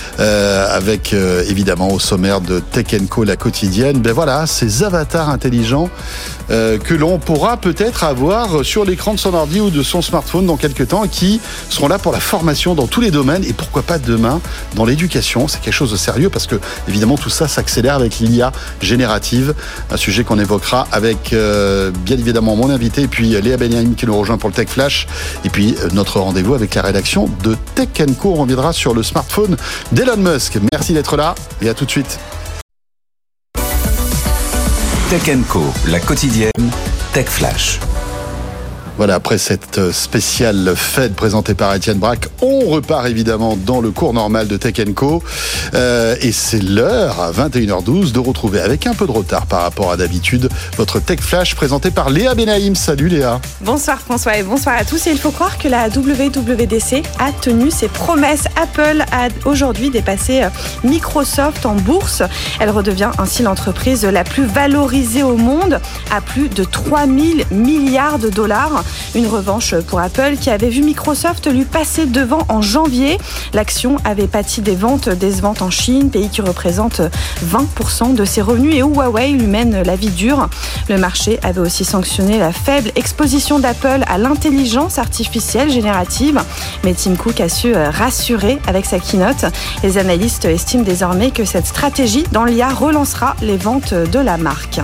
Speaker 2: avec évidemment au sommaire de Tech & Co, la quotidienne. Voilà, ces avatars intelligents que l'on pourra peut-être avoir sur l'écran de son ordi ou de son smartphone dans quelques temps, et qui seront là pour la formation dans tous les domaines, et pourquoi pas demain dans l'éducation. C'est quelque chose de sérieux parce que évidemment tout ça s'accélère avec l'IA générative, un sujet qu'on évoquera avec bien évidemment mon invité, et puis Léa Benyamin qui nous rejoint pour le Tech Flash, et puis notre rendez-vous avec la rédaction de Tech & Co. On reviendra sur le smartphone d'Elon Musk. Merci d'être là et à tout de suite.
Speaker 1: Tech Co, la quotidienne, Tech Flash.
Speaker 2: Voilà, après cette spéciale Fed présentée par Étienne Braque, on repart évidemment dans le cours normal de Tech Co. Et c'est l'heure, à 21h12, de retrouver avec un peu de retard par rapport à d'habitude, votre Tech Flash présenté par Léa Benaïm. Salut Léa.
Speaker 9: Bonsoir François et bonsoir à tous. Et il faut croire que la WWDC a tenu ses promesses. Apple a aujourd'hui dépassé Microsoft en bourse. Elle redevient ainsi l'entreprise la plus valorisée au monde à plus de 3000 milliards de dollars. Une revanche pour Apple qui avait vu Microsoft lui passer devant en janvier. L'action avait pâti des ventes en Chine, pays qui représente 20% de ses revenus, et où Huawei lui mène la vie dure. Le marché avait aussi sanctionné la faible exposition d'Apple à l'intelligence artificielle générative. Mais Tim Cook a su rassurer avec sa keynote. Les analystes estiment désormais que cette stratégie dans l'IA relancera les ventes de la marque.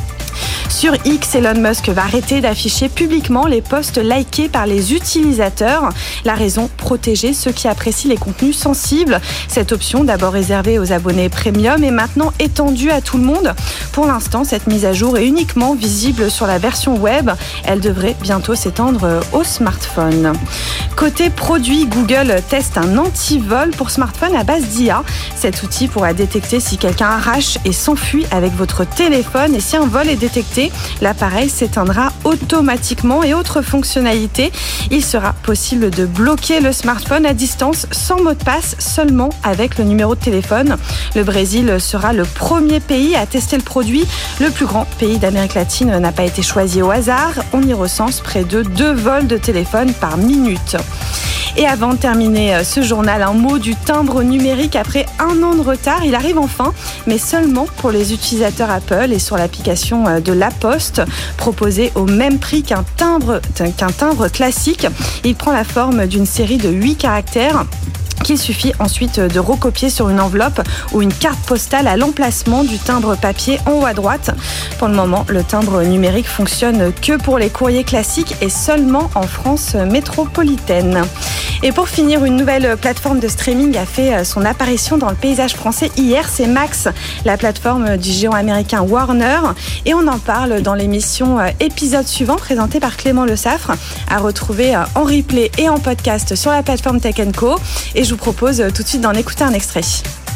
Speaker 9: Sur X, Elon Musk va arrêter d'afficher publiquement les posts likés par les utilisateurs. La raison, protéger ceux qui apprécient les contenus sensibles. Cette option, d'abord réservée aux abonnés premium, est maintenant étendue à tout le monde. Pour l'instant, cette mise à jour est uniquement visible sur la version web. Elle devrait bientôt s'étendre aux smartphones. Côté produit, Google teste un anti-vol pour smartphone à base d'IA. Cet outil pourra détecter si quelqu'un arrache et s'enfuit avec votre téléphone, et si un vol est détecté, l'appareil s'éteindra automatiquement. Et autre fonctionnalité, il sera possible de bloquer le smartphone à distance sans mot de passe, seulement avec le numéro de téléphone. Le Brésil sera le premier pays à tester le produit. Le plus grand pays d'Amérique latine n'a pas été choisi au hasard. On y recense près de 2 vols de téléphone par minute. Et avant de terminer ce journal, un mot du timbre numérique. Après 1 an de retard, il arrive enfin, mais seulement pour les utilisateurs Apple et sur l'application de La Poste, proposé au même prix qu'un timbre classique. Il prend la forme d'une série de 8 caractères qu'il suffit ensuite de recopier sur une enveloppe ou une carte postale à l'emplacement du timbre papier en haut à droite. Pour le moment, le timbre numérique fonctionne que pour les courriers classiques et seulement en France métropolitaine. Et pour finir, une nouvelle plateforme de streaming a fait son apparition dans le paysage français hier. C'est Max, la plateforme du géant américain Warner. Et on en parle dans l'émission épisode suivant, présentée par Clément Le Saffre, à retrouver en replay et en podcast sur la plateforme Tech Co. Et je vous propose tout de suite d'en écouter un extrait.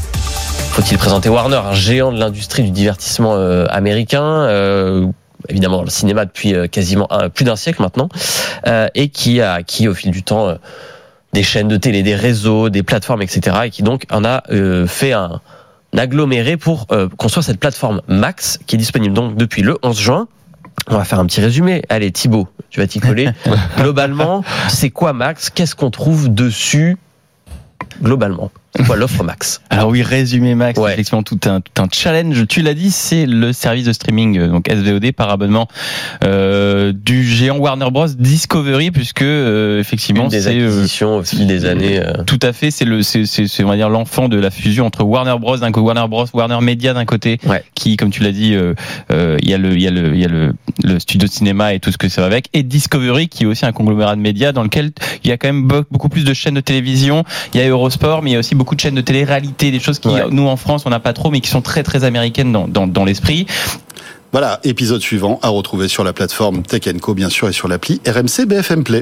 Speaker 10: Faut-il présenter Warner, un géant de l'industrie du divertissement américain, évidemment le cinéma depuis quasiment plus d'un siècle maintenant, et qui a acquis au fil du temps des chaînes de télé, des réseaux, des plateformes, etc. Et qui donc en a fait un aggloméré pour construire cette plateforme Max, qui est disponible donc depuis le 11 juin. On va faire un petit résumé. Allez Thibaut, tu vas t'y coller. Globalement, c'est quoi Max ? Qu'est-ce qu'on trouve dessus ? Globalement, c'est quoi l'offre Max ?
Speaker 11: Alors oui, résumé Max, ouais. Effectivement tout un challenge. Tu l'as dit, c'est le service de streaming, donc SVOD par abonnement du géant Warner Bros Discovery, puisque effectivement
Speaker 10: une des acquisitions au fil des années.
Speaker 11: Tout à fait, c'est on va dire l'enfant de la fusion entre Warner Bros d'un côté, Warner Media d'un côté, ouais. Qui, comme tu l'as dit, il y a le studio de cinéma et tout ce que ça va avec, et Discovery qui est aussi un conglomérat de médias dans lequel il y a quand même beaucoup plus de chaînes de télévision. Il y a Eurosport, mais il y a aussi beaucoup de chaînes de télé-réalité, des choses qui, ouais. Nous en France, on n'a pas trop, mais qui sont très très américaines dans l'esprit.
Speaker 2: Voilà, épisode suivant à retrouver sur la plateforme Tech Co, bien sûr, et sur l'appli RMC BFM Play.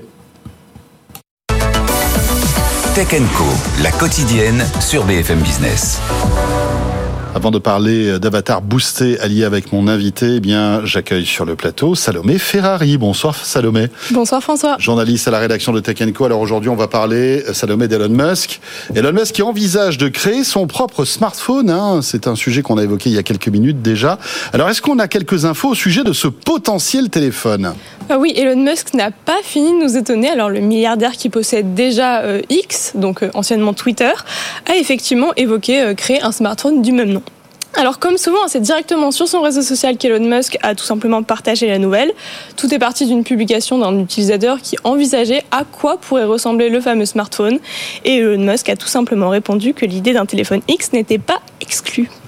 Speaker 1: Tech Co, la quotidienne sur BFM Business.
Speaker 2: Avant de parler d'avatar boosté allié avec mon invité, eh bien, j'accueille sur le plateau Salomé Ferrari. Bonsoir Salomé.
Speaker 12: Bonsoir François.
Speaker 2: Journaliste à la rédaction de Tech Co. Alors aujourd'hui, on va parler, Salomé, d'Elon Musk. Elon Musk qui envisage de créer son propre smartphone. Hein. C'est un sujet qu'on a évoqué il y a quelques minutes déjà. Alors est-ce qu'on a quelques infos au sujet de ce potentiel téléphone ?
Speaker 12: Oui, Elon Musk n'a pas fini de nous étonner. Alors le milliardaire qui possède déjà X, donc anciennement Twitter, a effectivement évoqué créer un smartphone du même nom. Alors comme souvent, c'est directement sur son réseau social qu'Elon Musk a tout simplement partagé la nouvelle. Tout est parti d'une publication d'un utilisateur qui envisageait à quoi pourrait ressembler le fameux smartphone. Et Elon Musk a tout simplement répondu que l'idée d'un téléphone X n'était pas exclue.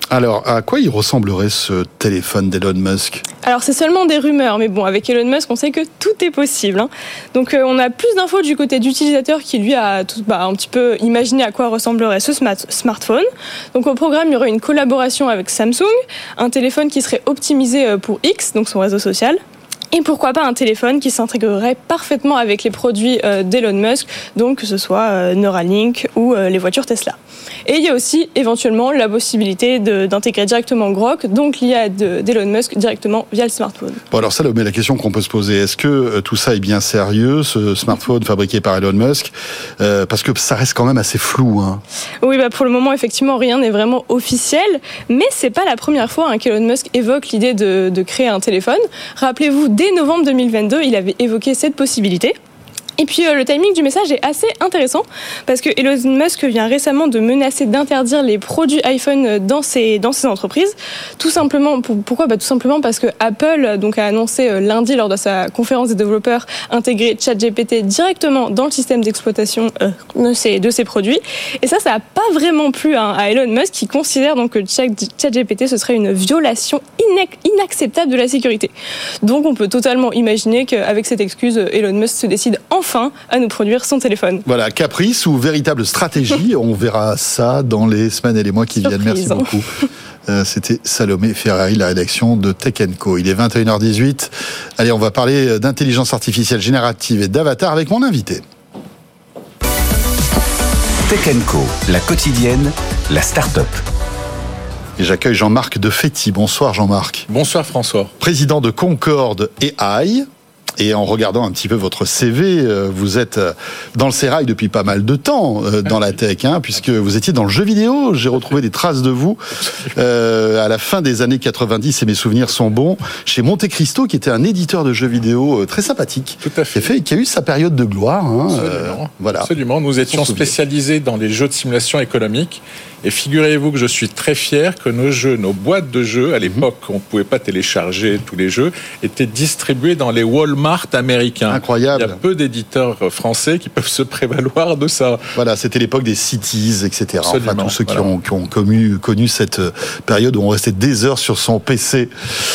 Speaker 2: Alors, à quoi il ressemblerait ce téléphone d'Elon Musk ?
Speaker 12: Alors c'est seulement des rumeurs, mais bon, avec Elon Musk, on sait que tout est possible. Donc on a plus d'infos du côté d'utilisateur qui lui a un petit peu imaginé à quoi ressemblerait ce smartphone. Donc au programme, il y aurait une collaboration avec Samsung, un téléphone qui serait optimisé pour X, donc son réseau social. Et pourquoi pas un téléphone qui s'intégrerait parfaitement avec les produits d'Elon Musk, donc que ce soit Neuralink ou les voitures Tesla. Et il y a aussi éventuellement la possibilité d'intégrer directement Grok, donc l'IA d'Elon Musk directement via le smartphone.
Speaker 2: Bon alors Salomé, la question qu'on peut se poser, est-ce que tout ça est bien sérieux, ce smartphone fabriqué par Elon Musk, parce que ça reste quand même assez flou.
Speaker 12: Oui, pour le moment effectivement rien n'est vraiment officiel, mais c'est pas la première fois qu'Elon Musk évoque l'idée de créer un téléphone. Rappelez-vous, dès novembre 2022, il avait évoqué cette possibilité. Et puis le timing du message est assez intéressant parce que Elon Musk vient récemment de menacer d'interdire les produits iPhone dans ses entreprises. Tout simplement, pourquoi ? Tout simplement parce que Apple a annoncé lundi lors de sa conférence des développeurs intégrer ChatGPT directement dans le système d'exploitation de ses produits. Et ça n'a pas vraiment plu à Elon Musk qui considère donc que ChatGPT ce serait une violation inacceptable de la sécurité. Donc on peut totalement imaginer qu'avec cette excuse, Elon Musk se décide enfin à nous produire son téléphone.
Speaker 2: Voilà, caprice ou véritable stratégie, on verra ça dans les semaines et les mois qui viennent. Merci beaucoup. C'était Salomé Ferrari, la rédaction de Tech & Co. Il est 21h18. Allez, on va parler d'intelligence artificielle générative et d'avatar avec mon invité.
Speaker 1: Tech & Co, la quotidienne, la start-up.
Speaker 2: Et j'accueille Jean-Marc de Féty. Bonsoir Jean-Marc.
Speaker 13: Bonsoir François.
Speaker 2: Président de Concorde AI. Et en regardant un petit peu votre CV, vous êtes dans le sérail depuis pas mal de temps dans la tech, puisque vous étiez dans le jeu vidéo. J'ai retrouvé des traces de vous à la fin des années 90, et mes souvenirs sont bons, chez Monte Cristo, qui était un éditeur de jeux vidéo très sympathique.
Speaker 13: Tout à fait.
Speaker 2: Qui a eu sa période de gloire.
Speaker 13: Absolument.
Speaker 2: Voilà.
Speaker 13: Absolument. Nous étions spécialisés dans les jeux de simulation économique. Et figurez-vous que je suis très fier que nos boîtes de jeux, à l'époque, on ne pouvait pas télécharger tous les jeux, étaient distribuées dans les Walmart américains.
Speaker 2: Incroyable.
Speaker 13: Il y a peu d'éditeurs français qui peuvent se prévaloir de ça.
Speaker 2: Voilà, c'était l'époque des cities, etc.
Speaker 13: Absolument.
Speaker 2: Enfin, tous ceux qui ont connu cette période où on restait des heures sur son PC.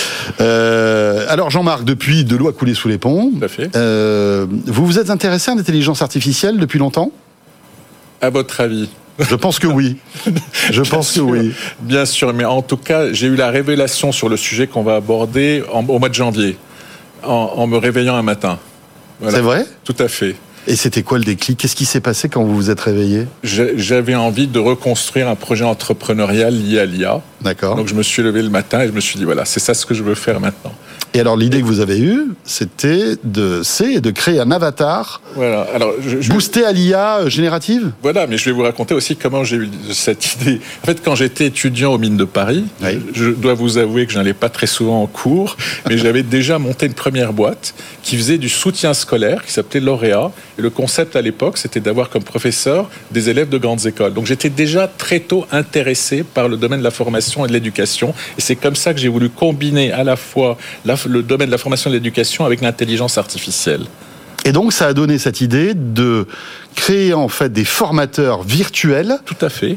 Speaker 2: Alors Jean-Marc, depuis, de l'eau a coulé sous les ponts.
Speaker 13: Tout à fait.
Speaker 2: Vous vous êtes intéressé à l'intelligence artificielle depuis longtemps ?
Speaker 13: À votre avis ?
Speaker 2: Je pense que oui. Oui.
Speaker 13: Bien sûr, mais en tout cas, j'ai eu la révélation sur le sujet qu'on va aborder au mois de janvier, en me réveillant un matin. Voilà.
Speaker 2: C'est vrai ?
Speaker 13: Tout à fait.
Speaker 2: Et c'était quoi le déclic ? Qu'est-ce qui s'est passé quand vous vous êtes réveillé ?
Speaker 13: J'avais envie de reconstruire un projet entrepreneurial lié à l'IA.
Speaker 2: D'accord.
Speaker 13: Donc je me suis levé le matin et je me suis dit, voilà, c'est ça ce que je veux faire maintenant.
Speaker 2: Et alors l'idée que vous avez eue, c'était de créer un avatar boosté à l'IA générative ?
Speaker 13: Voilà, mais je vais vous raconter aussi comment j'ai eu cette idée. En fait, quand j'étais étudiant aux Mines de Paris, je dois vous avouer que je n'allais pas très souvent en cours, mais j'avais déjà monté une première boîte qui faisait du soutien scolaire, qui s'appelait Lauréat. Et le concept à l'époque, c'était d'avoir comme professeur des élèves de grandes écoles. Donc j'étais déjà très tôt intéressé par le domaine de la formation et de l'éducation. Et c'est comme ça que j'ai voulu combiner à la fois le domaine de la formation et de l'éducation avec l'intelligence artificielle.
Speaker 2: Et donc ça a donné cette idée de créer en fait des formateurs virtuels.
Speaker 13: Tout à fait.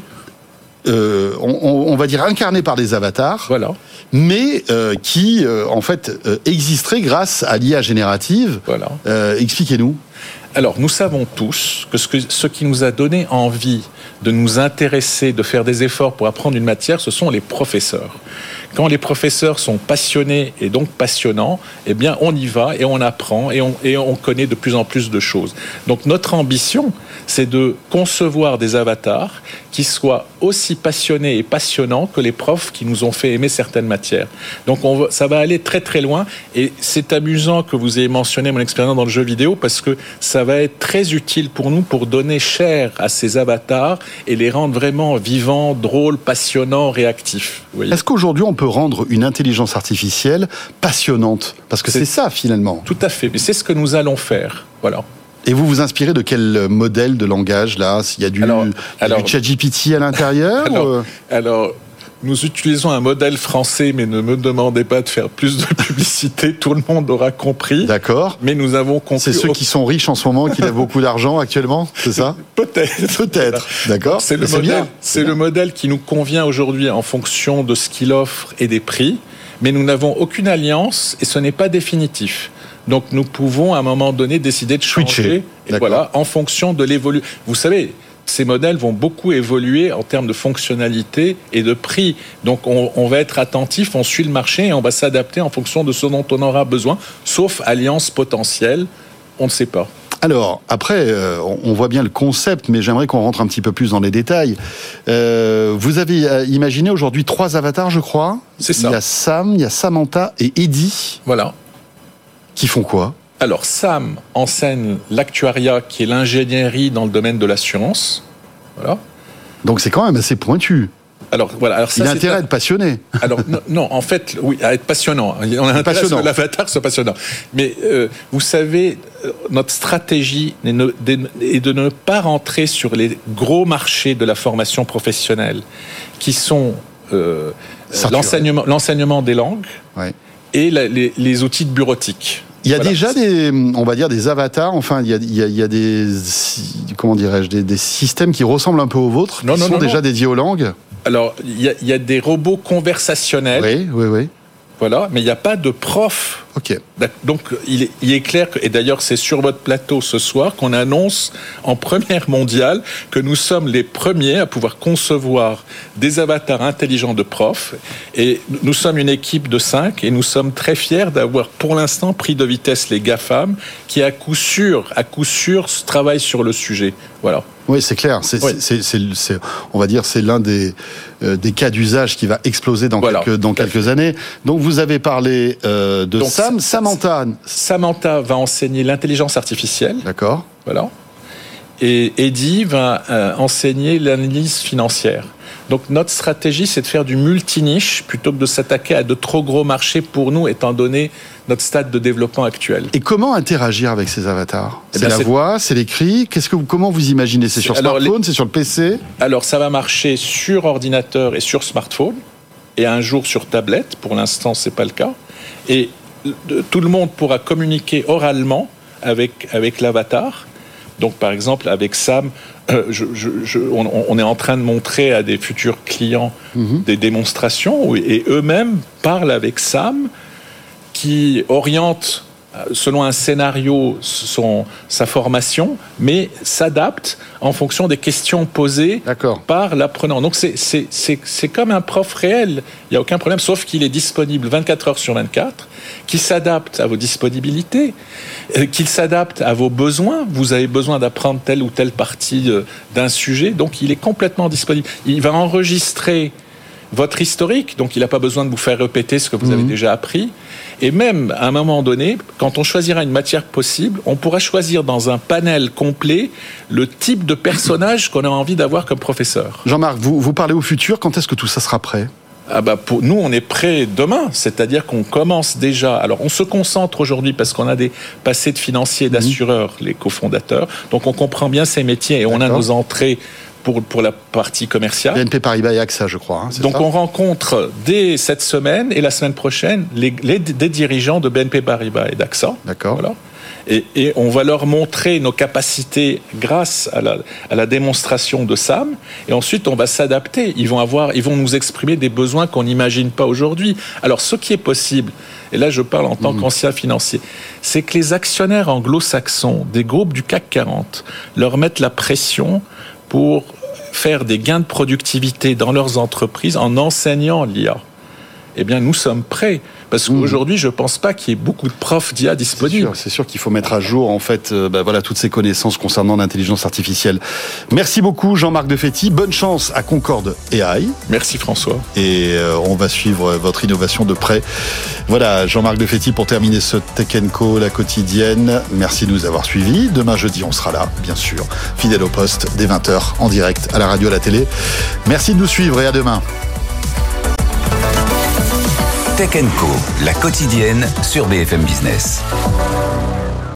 Speaker 2: On va dire incarnés par des avatars.
Speaker 13: Voilà.
Speaker 2: Mais qui en fait existeraient grâce à l'IA générative.
Speaker 13: Voilà.
Speaker 2: Expliquez-nous.
Speaker 13: Alors, nous savons tous que ce qui nous a donné envie de nous intéresser, de faire des efforts pour apprendre une matière, ce sont les professeurs. Quand les professeurs sont passionnés et donc passionnants, eh bien, on y va et on apprend et on connaît de plus en plus de choses. Donc, notre ambition, c'est de concevoir des avatars qui soient aussi passionnés et passionnants que les profs qui nous ont fait aimer certaines matières. Donc, ça va aller très très loin et c'est amusant que vous ayez mentionné mon expérience dans le jeu vidéo parce que ça va être très utile pour nous pour donner chair à ces avatars et les rendre vraiment vivants, drôles, passionnants, réactifs.
Speaker 2: Est-ce qu'aujourd'hui on peut rendre une intelligence artificielle passionnante ? Parce que c'est ça finalement.
Speaker 13: Tout à fait, mais c'est ce que nous allons faire. Voilà.
Speaker 2: Et vous vous inspirez de quel modèle de langage là ? S'il y a du ChatGPT à l'intérieur
Speaker 13: alors, nous utilisons un modèle français, mais ne me demandez pas de faire plus de publicité, tout le monde aura compris.
Speaker 2: D'accord.
Speaker 13: Mais nous avons conclu...
Speaker 2: C'est ceux qui sont riches en ce moment, qui lèvent beaucoup d'argent actuellement, c'est ça ? Peut-être, d'accord.
Speaker 13: C'est le modèle qui nous convient aujourd'hui en fonction de ce qu'il offre et des prix, mais nous n'avons aucune alliance et ce n'est pas définitif. Donc nous pouvons à un moment donné décider de changer en fonction de l'évolution. Vous savez, ces modèles vont beaucoup évoluer en termes de fonctionnalité et de prix. Donc on va être attentif, on suit le marché et on va s'adapter en fonction de ce dont on aura besoin, sauf alliance potentielle, on ne sait pas.
Speaker 2: Alors, après, on voit bien le concept, mais j'aimerais qu'on rentre un petit peu plus dans les détails. Vous avez imaginé aujourd'hui 3 avatars, je crois.
Speaker 13: C'est ça.
Speaker 2: Il y a Sam, il y a Samantha et Eddie.
Speaker 13: Voilà.
Speaker 2: Qui font quoi ?
Speaker 13: Alors, Sam enseigne l'actuariat, qui est l'ingénierie dans le domaine de l'assurance. Voilà.
Speaker 2: Donc, c'est quand même assez pointu.
Speaker 13: Alors, voilà. Alors, ça,
Speaker 2: il a intérêt à être passionné.
Speaker 13: Alors, non, en fait, oui, à être passionnant. On a intérêt à ce que l'avatar soit passionnant. Mais, vous savez, notre stratégie est de ne pas rentrer sur les gros marchés de la formation professionnelle, qui sont l'enseignement des langues et les outils de bureautique.
Speaker 2: Il y a déjà des avatars, enfin, il y a des, comment dirais-je, des systèmes qui ressemblent un peu aux vôtres, qui sont déjà dédiés aux langues.
Speaker 13: Alors, il y a des robots conversationnels.
Speaker 2: Oui.
Speaker 13: Voilà, mais il n'y a pas de prof.
Speaker 2: Ok.
Speaker 13: Donc, il est clair et d'ailleurs, c'est sur votre plateau ce soir qu'on annonce en première mondiale que nous sommes les premiers à pouvoir concevoir des avatars intelligents de profs. Et nous sommes une équipe de 5 et nous sommes très fiers d'avoir pour l'instant pris de vitesse les GAFAM qui, à coup sûr, travaillent sur le sujet. Voilà.
Speaker 2: Oui, c'est clair. On va dire, c'est l'un des cas d'usage qui va exploser dans quelques années. Donc, vous avez parlé de Sam.
Speaker 13: Samantha va enseigner l'intelligence artificielle.
Speaker 2: D'accord.
Speaker 13: Voilà. Et Eddie va enseigner l'analyse financière. Donc, notre stratégie, c'est de faire du multiniche plutôt que de s'attaquer à de trop gros marchés pour nous, étant donné notre stade de développement actuel.
Speaker 2: Et comment interagir avec ces avatars ? C'est la voix, c'est l'écrit. Comment vous imaginez ? C'est sur smartphone, c'est sur le PC ?
Speaker 13: Alors, ça va marcher sur ordinateur et sur smartphone, et un jour sur tablette. Pour l'instant, c'est pas le cas. Et tout le monde pourra communiquer oralement avec l'avatar. Donc, par exemple, avec Sam, on est en train de montrer à des futurs clients des démonstrations et eux-mêmes parlent avec Sam qui oriente selon un scénario sa formation, mais s'adapte en fonction des questions posées par l'apprenant. Donc c'est comme un prof réel, il n'y a aucun problème, sauf qu'il est disponible 24 heures sur 24, qu'il s'adapte à vos disponibilités, qu'il s'adapte à vos besoins. Vous avez besoin d'apprendre telle ou telle partie d'un sujet, donc il est complètement disponible. Il va enregistrer votre historique, donc il n'a pas besoin de vous faire répéter ce que vous avez déjà appris. Et même, à un moment donné, quand on choisira une matière possible, on pourra choisir dans un panel complet le type de personnage qu'on a envie d'avoir comme professeur.
Speaker 2: Jean-Marc, vous parlez au futur, quand est-ce que tout ça sera prêt ?
Speaker 13: Pour nous, on est prêt demain, c'est-à-dire qu'on commence déjà. Alors, on se concentre aujourd'hui parce qu'on a des passés de financiers, d'assureurs, les cofondateurs. Donc, on comprend bien ces métiers et on a nos entrées pour la partie commerciale.
Speaker 2: BNP Paribas et AXA, je crois.
Speaker 13: Donc, on rencontre dès cette semaine et la semaine prochaine des dirigeants de BNP Paribas et d'AXA.
Speaker 2: D'accord.
Speaker 13: Voilà. Et on va leur montrer nos capacités grâce à la démonstration de Sam. Et ensuite, on va s'adapter. Ils vont nous exprimer des besoins qu'on n'imagine pas aujourd'hui. Alors, ce qui est possible, et là je parle en tant qu'ancien financier, c'est que les actionnaires anglo-saxons des groupes du CAC 40 leur mettent la pression pour faire des gains de productivité dans leurs entreprises en enseignant l'IA. Eh bien, nous sommes prêts. Parce qu'aujourd'hui, je ne pense pas qu'il y ait beaucoup de profs d'IA disponibles.
Speaker 2: C'est sûr qu'il faut mettre à jour, en fait, toutes ces connaissances concernant l'intelligence artificielle. Merci beaucoup, Jean-Marc Defetti. Bonne chance à Concorde AI.
Speaker 13: Merci, François.
Speaker 2: Et on va suivre votre innovation de près. Voilà, Jean-Marc Defetti, pour terminer ce Tech & Co, la quotidienne. Merci de nous avoir suivis. Demain, jeudi, on sera là, bien sûr, fidèle au poste, dès 20h, en direct, à la radio, à la télé. Merci de nous suivre et à demain.
Speaker 1: Tech & Co, la quotidienne sur BFM Business.